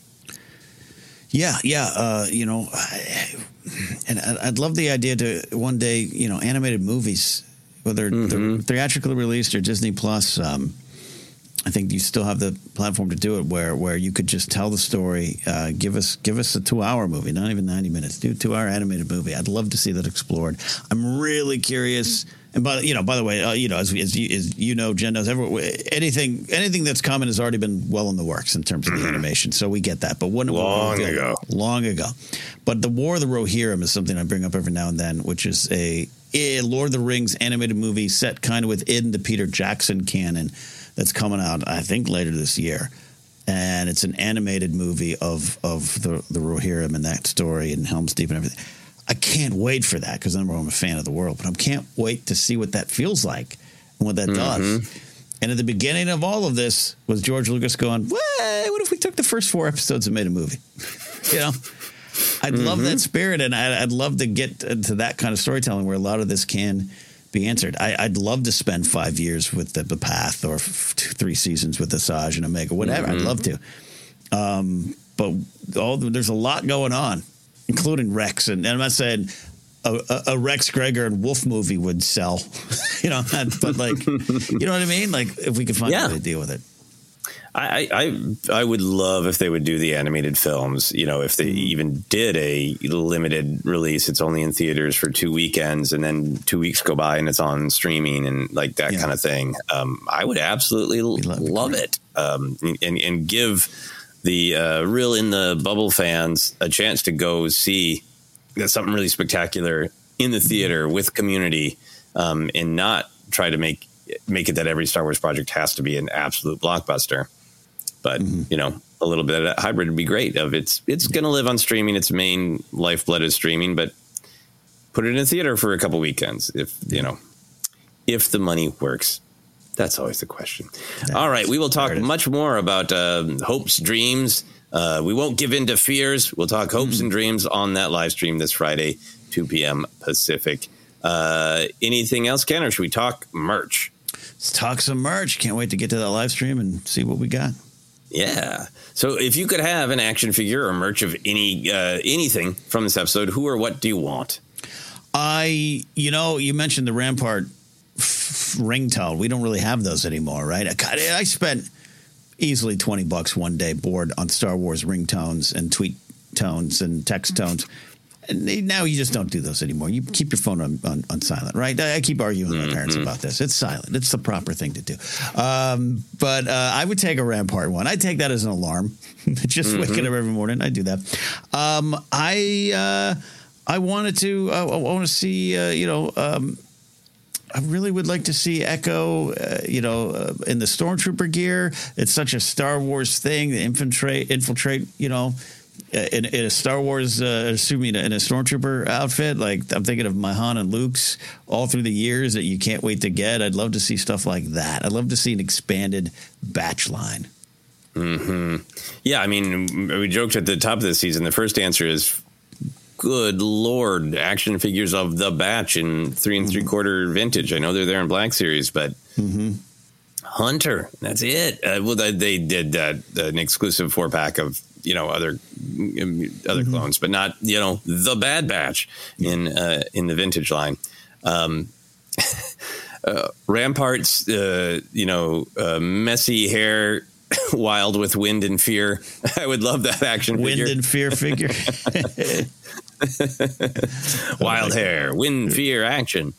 And I'd love the idea to one day, animated movies whether they're theatrically released or Disney Plus. I think you still have the platform to do it where you could just tell the story. Give us a 2-hour movie, not even 90 minutes. Do a 2-hour animated movie. I'd love to see that explored. I'm really curious. And by the way, as you know, Jen knows, anything that's coming has already been well in the works in terms of the animation. So we get that. But long ago. But the War of the Rohirrim is something I bring up every now and then, which is a Lord of the Rings animated movie set kind of within the Peter Jackson canon that's coming out, I think, later this year. And it's an animated movie of the Rohirrim and that story and Helm's Deep and everything. I can't wait for that because I'm a fan of the world, but I can't wait to see what that feels like and what that does. And at the beginning of all of this was George Lucas going, what if we took the first 4 episodes and made a movie? I'd love that spirit, and I'd love to get to that kind of storytelling where a lot of this can be answered. I'd love to spend 5 years with the Path or 3 seasons with Asajj and Omega, whatever. I'd love to. But there's a lot going on, including Rex. And I'm not saying a Rex Gregor and Wolf movie would sell, but like, you know what I mean? Like if we could find a way to deal with it. I would love if they would do the animated films, if they even did a limited release. It's only in theaters for 2 weekends and then 2 weeks go by and it's on streaming and like that kind of thing. I would absolutely love it. And give the real in the bubble fans a chance to go see something really spectacular in the theater with community, and not try to make it that every Star Wars project has to be an absolute blockbuster. But, a little bit of that hybrid would be great. It's going to live on streaming. Its main lifeblood is streaming, but put it in a theater for a couple weekends if the money works. That's always the question. All right. We will talk much more about hopes, dreams. We won't give in to fears. We'll talk hopes and dreams on that live stream this Friday, 2 p.m. Pacific. Anything else, Ken, or should we talk merch? Let's talk some merch. Can't wait to get to that live stream and see what we got. Yeah. So if you could have an action figure or merch of anything from this episode, who or what do you want? You mentioned the Rampart ringtone. We don't really have those anymore, right? I spent easily $20 one day bored on Star Wars ringtones and tweet tones and text tones. And now you just don't do those anymore. You keep your phone on silent, right? I keep arguing with my parents about this. It's silent. It's the proper thing to do. But I would take a Rampart one. I'd take that as an alarm. Just waking up every morning. I do that. I wanted to. I want to see. I really would like to see Echo. In the Stormtrooper gear. It's such a Star Wars thing. To infiltrate. In a Star Wars, in a Stormtrooper outfit, like I'm thinking of my Han and Luke's all through the years that you can't wait to get. I'd love to see stuff like that. I'd love to see an expanded batch line. Yeah, I mean, we joked at the top of the season. The first answer is, good Lord, action figures of the batch in 3 3/4 vintage. I know they're there in Black Series, but Hunter, that's it. They did an exclusive 4-pack of other clones, but not the Bad Batch in the vintage line. Rampart's messy hair, wild with wind and fear. I would love that action figure. Wind and fear figure. Wild hair, wind, fear, action.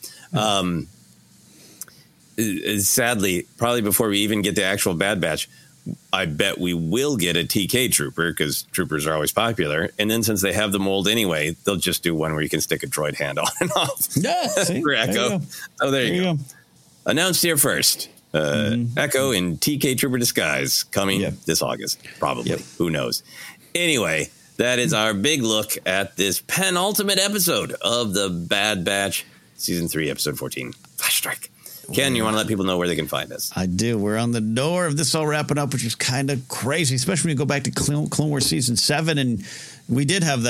Sadly, probably before we even get the actual Bad Batch, I bet we will get a TK Trooper because troopers are always popular. And then since they have the mold anyway, they'll just do one where you can stick a droid hand on and off. Yeah, for Echo. There you go. Announced here first. Echo in TK Trooper disguise coming this August. Probably. Who knows? Anyway, that is our big look at this penultimate episode of the Bad Batch, Season 3, Episode 14, Flash Strike. Ken, you want to let people know where they can find us? I do. We're on the door of this all wrapping up, which is kind of crazy, especially when you go back to Clone Wars Season 7. And we did have that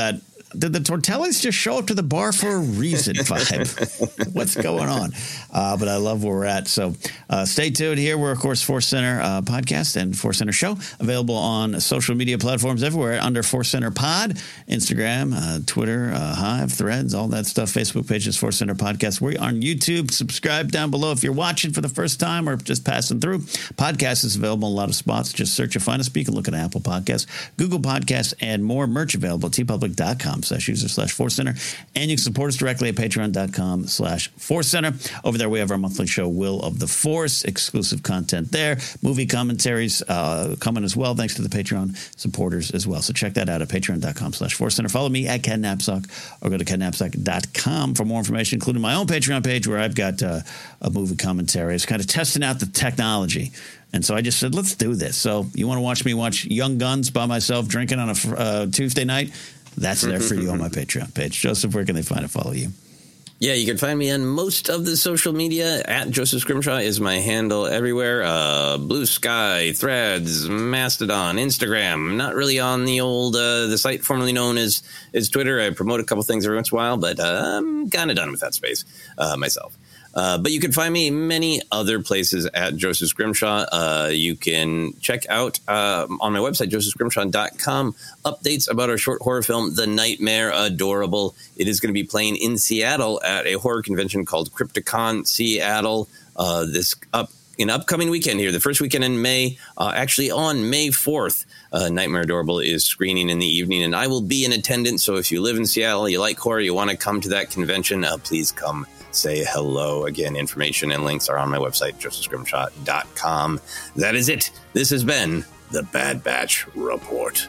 did the Tortellis just show up to the bar for a reason vibe? What's going on? But I love where we're at. So stay tuned here. We're, of course, Force Center podcast and Force Center show, available on social media platforms everywhere under Force Center Pod, Instagram, Twitter, Hive, Threads, all that stuff. Facebook pages, Force Center Podcast. We're on YouTube. Subscribe down below if you're watching for the first time or just passing through. Podcast is available in a lot of spots. Just search and find us. You can look at Apple Podcasts, Google Podcasts, and more. Merch available at tpublic.com/user/Force Center. And you can support us directly at patreon.com/Force Center. Over there, we have our monthly show, Will of the Force, exclusive content there. Movie commentaries coming as well, thanks to the Patreon supporters as well. So check that out at patreon.com/Force Center. Follow me at Ken Napzok or go to kennapzok.com for more information, including my own Patreon page where I've got a movie commentary. It's kind of testing out the technology. And so I just said, let's do this. So you want to watch me watch Young Guns by myself drinking on a Tuesday night? That's there for you on my Patreon page. Joseph, where can they find and follow you? Yeah, you can find me on most of the social media. At Joseph Scrimshaw is my handle everywhere. Blue Sky, Threads, Mastodon, Instagram. Not really on the old the site formerly known as Twitter. I promote a couple things every once in a while, but I'm kind of done with that space myself. But you can find me many other places at Joseph Scrimshaw. You can check out on my website, josephscrimshaw.com, updates about our short horror film, The Nightmare Adorable. It is going to be playing in Seattle at a horror convention called Crypticon Seattle in upcoming weekend here, the first weekend in May, actually on May 4th. Nightmare Adorable is screening in the evening, and I will be in attendance. So if you live in Seattle, you like horror, you want to come to that convention, please come say hello. Again, information and links are on my website, josephscrimshaw.com. That is it. This has been the Bad Batch Report.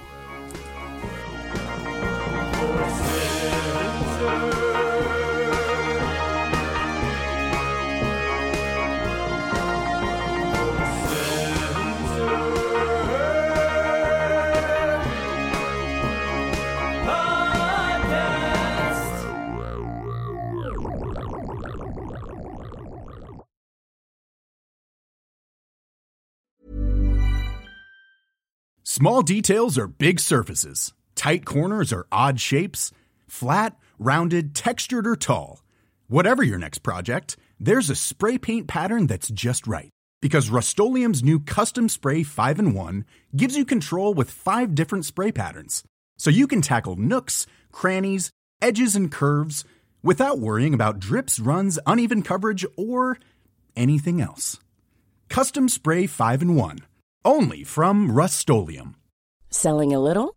Small details are big surfaces. Tight corners are odd shapes. Flat, rounded, textured, or tall. Whatever your next project, there's a spray paint pattern that's just right. Because Rust-Oleum's new Custom Spray 5-in-1 gives you control with 5 different spray patterns. So you can tackle nooks, crannies, edges, and curves without worrying about drips, runs, uneven coverage, or anything else. Custom Spray 5-in-1. Only from Rust-Oleum. Selling a little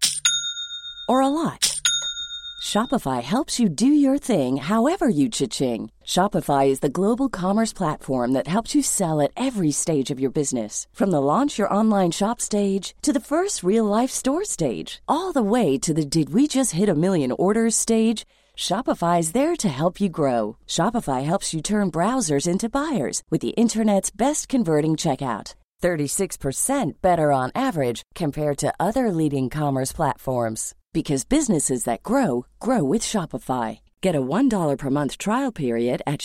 or a lot? Shopify helps you do your thing however you cha-ching. Shopify is the global commerce platform that helps you sell at every stage of your business. From the launch your online shop stage to the first real-life store stage, all the way to the did we just hit a million orders stage. Shopify is there to help you grow. Shopify helps you turn browsers into buyers with the internet's best converting checkout. 36% better on average compared to other leading commerce platforms. Because businesses that grow, grow with Shopify. Get a $1 per month trial period at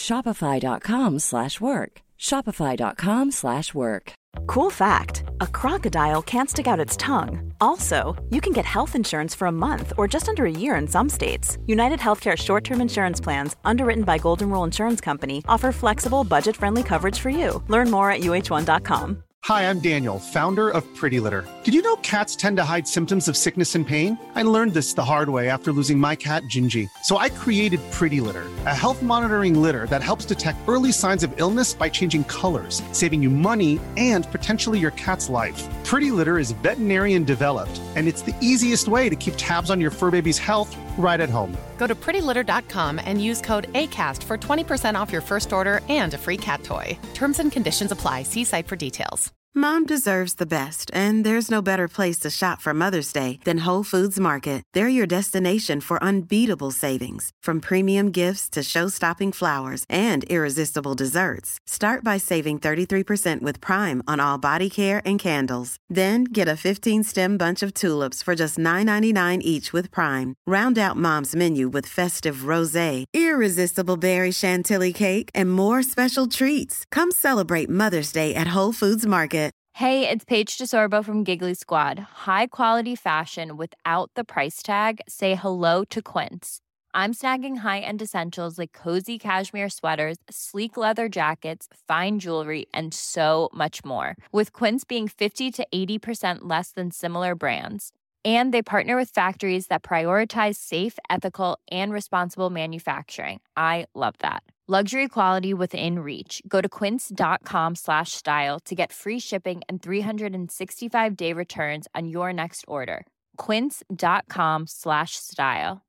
shopify.com/work. Shopify.com/work. Cool fact, a crocodile can't stick out its tongue. Also, you can get health insurance for a month or just under a year in some states. United Healthcare short-term insurance plans, underwritten by Golden Rule Insurance Company, offer flexible, budget-friendly coverage for you. Learn more at uh1.com. Hi, I'm Daniel, founder of Pretty Litter. Did you know cats tend to hide symptoms of sickness and pain? I learned this the hard way after losing my cat, Gingy. So I created Pretty Litter, a health monitoring litter that helps detect early signs of illness by changing colors, saving you money and potentially your cat's life. Pretty Litter is veterinarian developed, and it's the easiest way to keep tabs on your fur baby's health right at home. Go to prettylitter.com and use code ACAST for 20% off your first order and a free cat toy. Terms and conditions apply. See site for details. Mom deserves the best, and there's no better place to shop for Mother's Day than Whole Foods Market. They're your destination for unbeatable savings, from premium gifts to show-stopping flowers and irresistible desserts. Start by saving 33% with Prime on all body care and candles. Then get a 15-stem bunch of tulips for just $9.99 each with Prime. Round out Mom's menu with festive rosé, irresistible berry chantilly cake, and more special treats. Come celebrate Mother's Day at Whole Foods Market. Hey, it's Paige DeSorbo from Giggly Squad. High quality fashion without the price tag. Say hello to Quince. I'm snagging high-end essentials like cozy cashmere sweaters, sleek leather jackets, fine jewelry, and so much more. With Quince being 50 to 80% less than similar brands. And they partner with factories that prioritize safe, ethical, and responsible manufacturing. I love that. Luxury quality within reach. Go to quince.com/style to get free shipping and 365-day returns on your next order. Quince.com/style.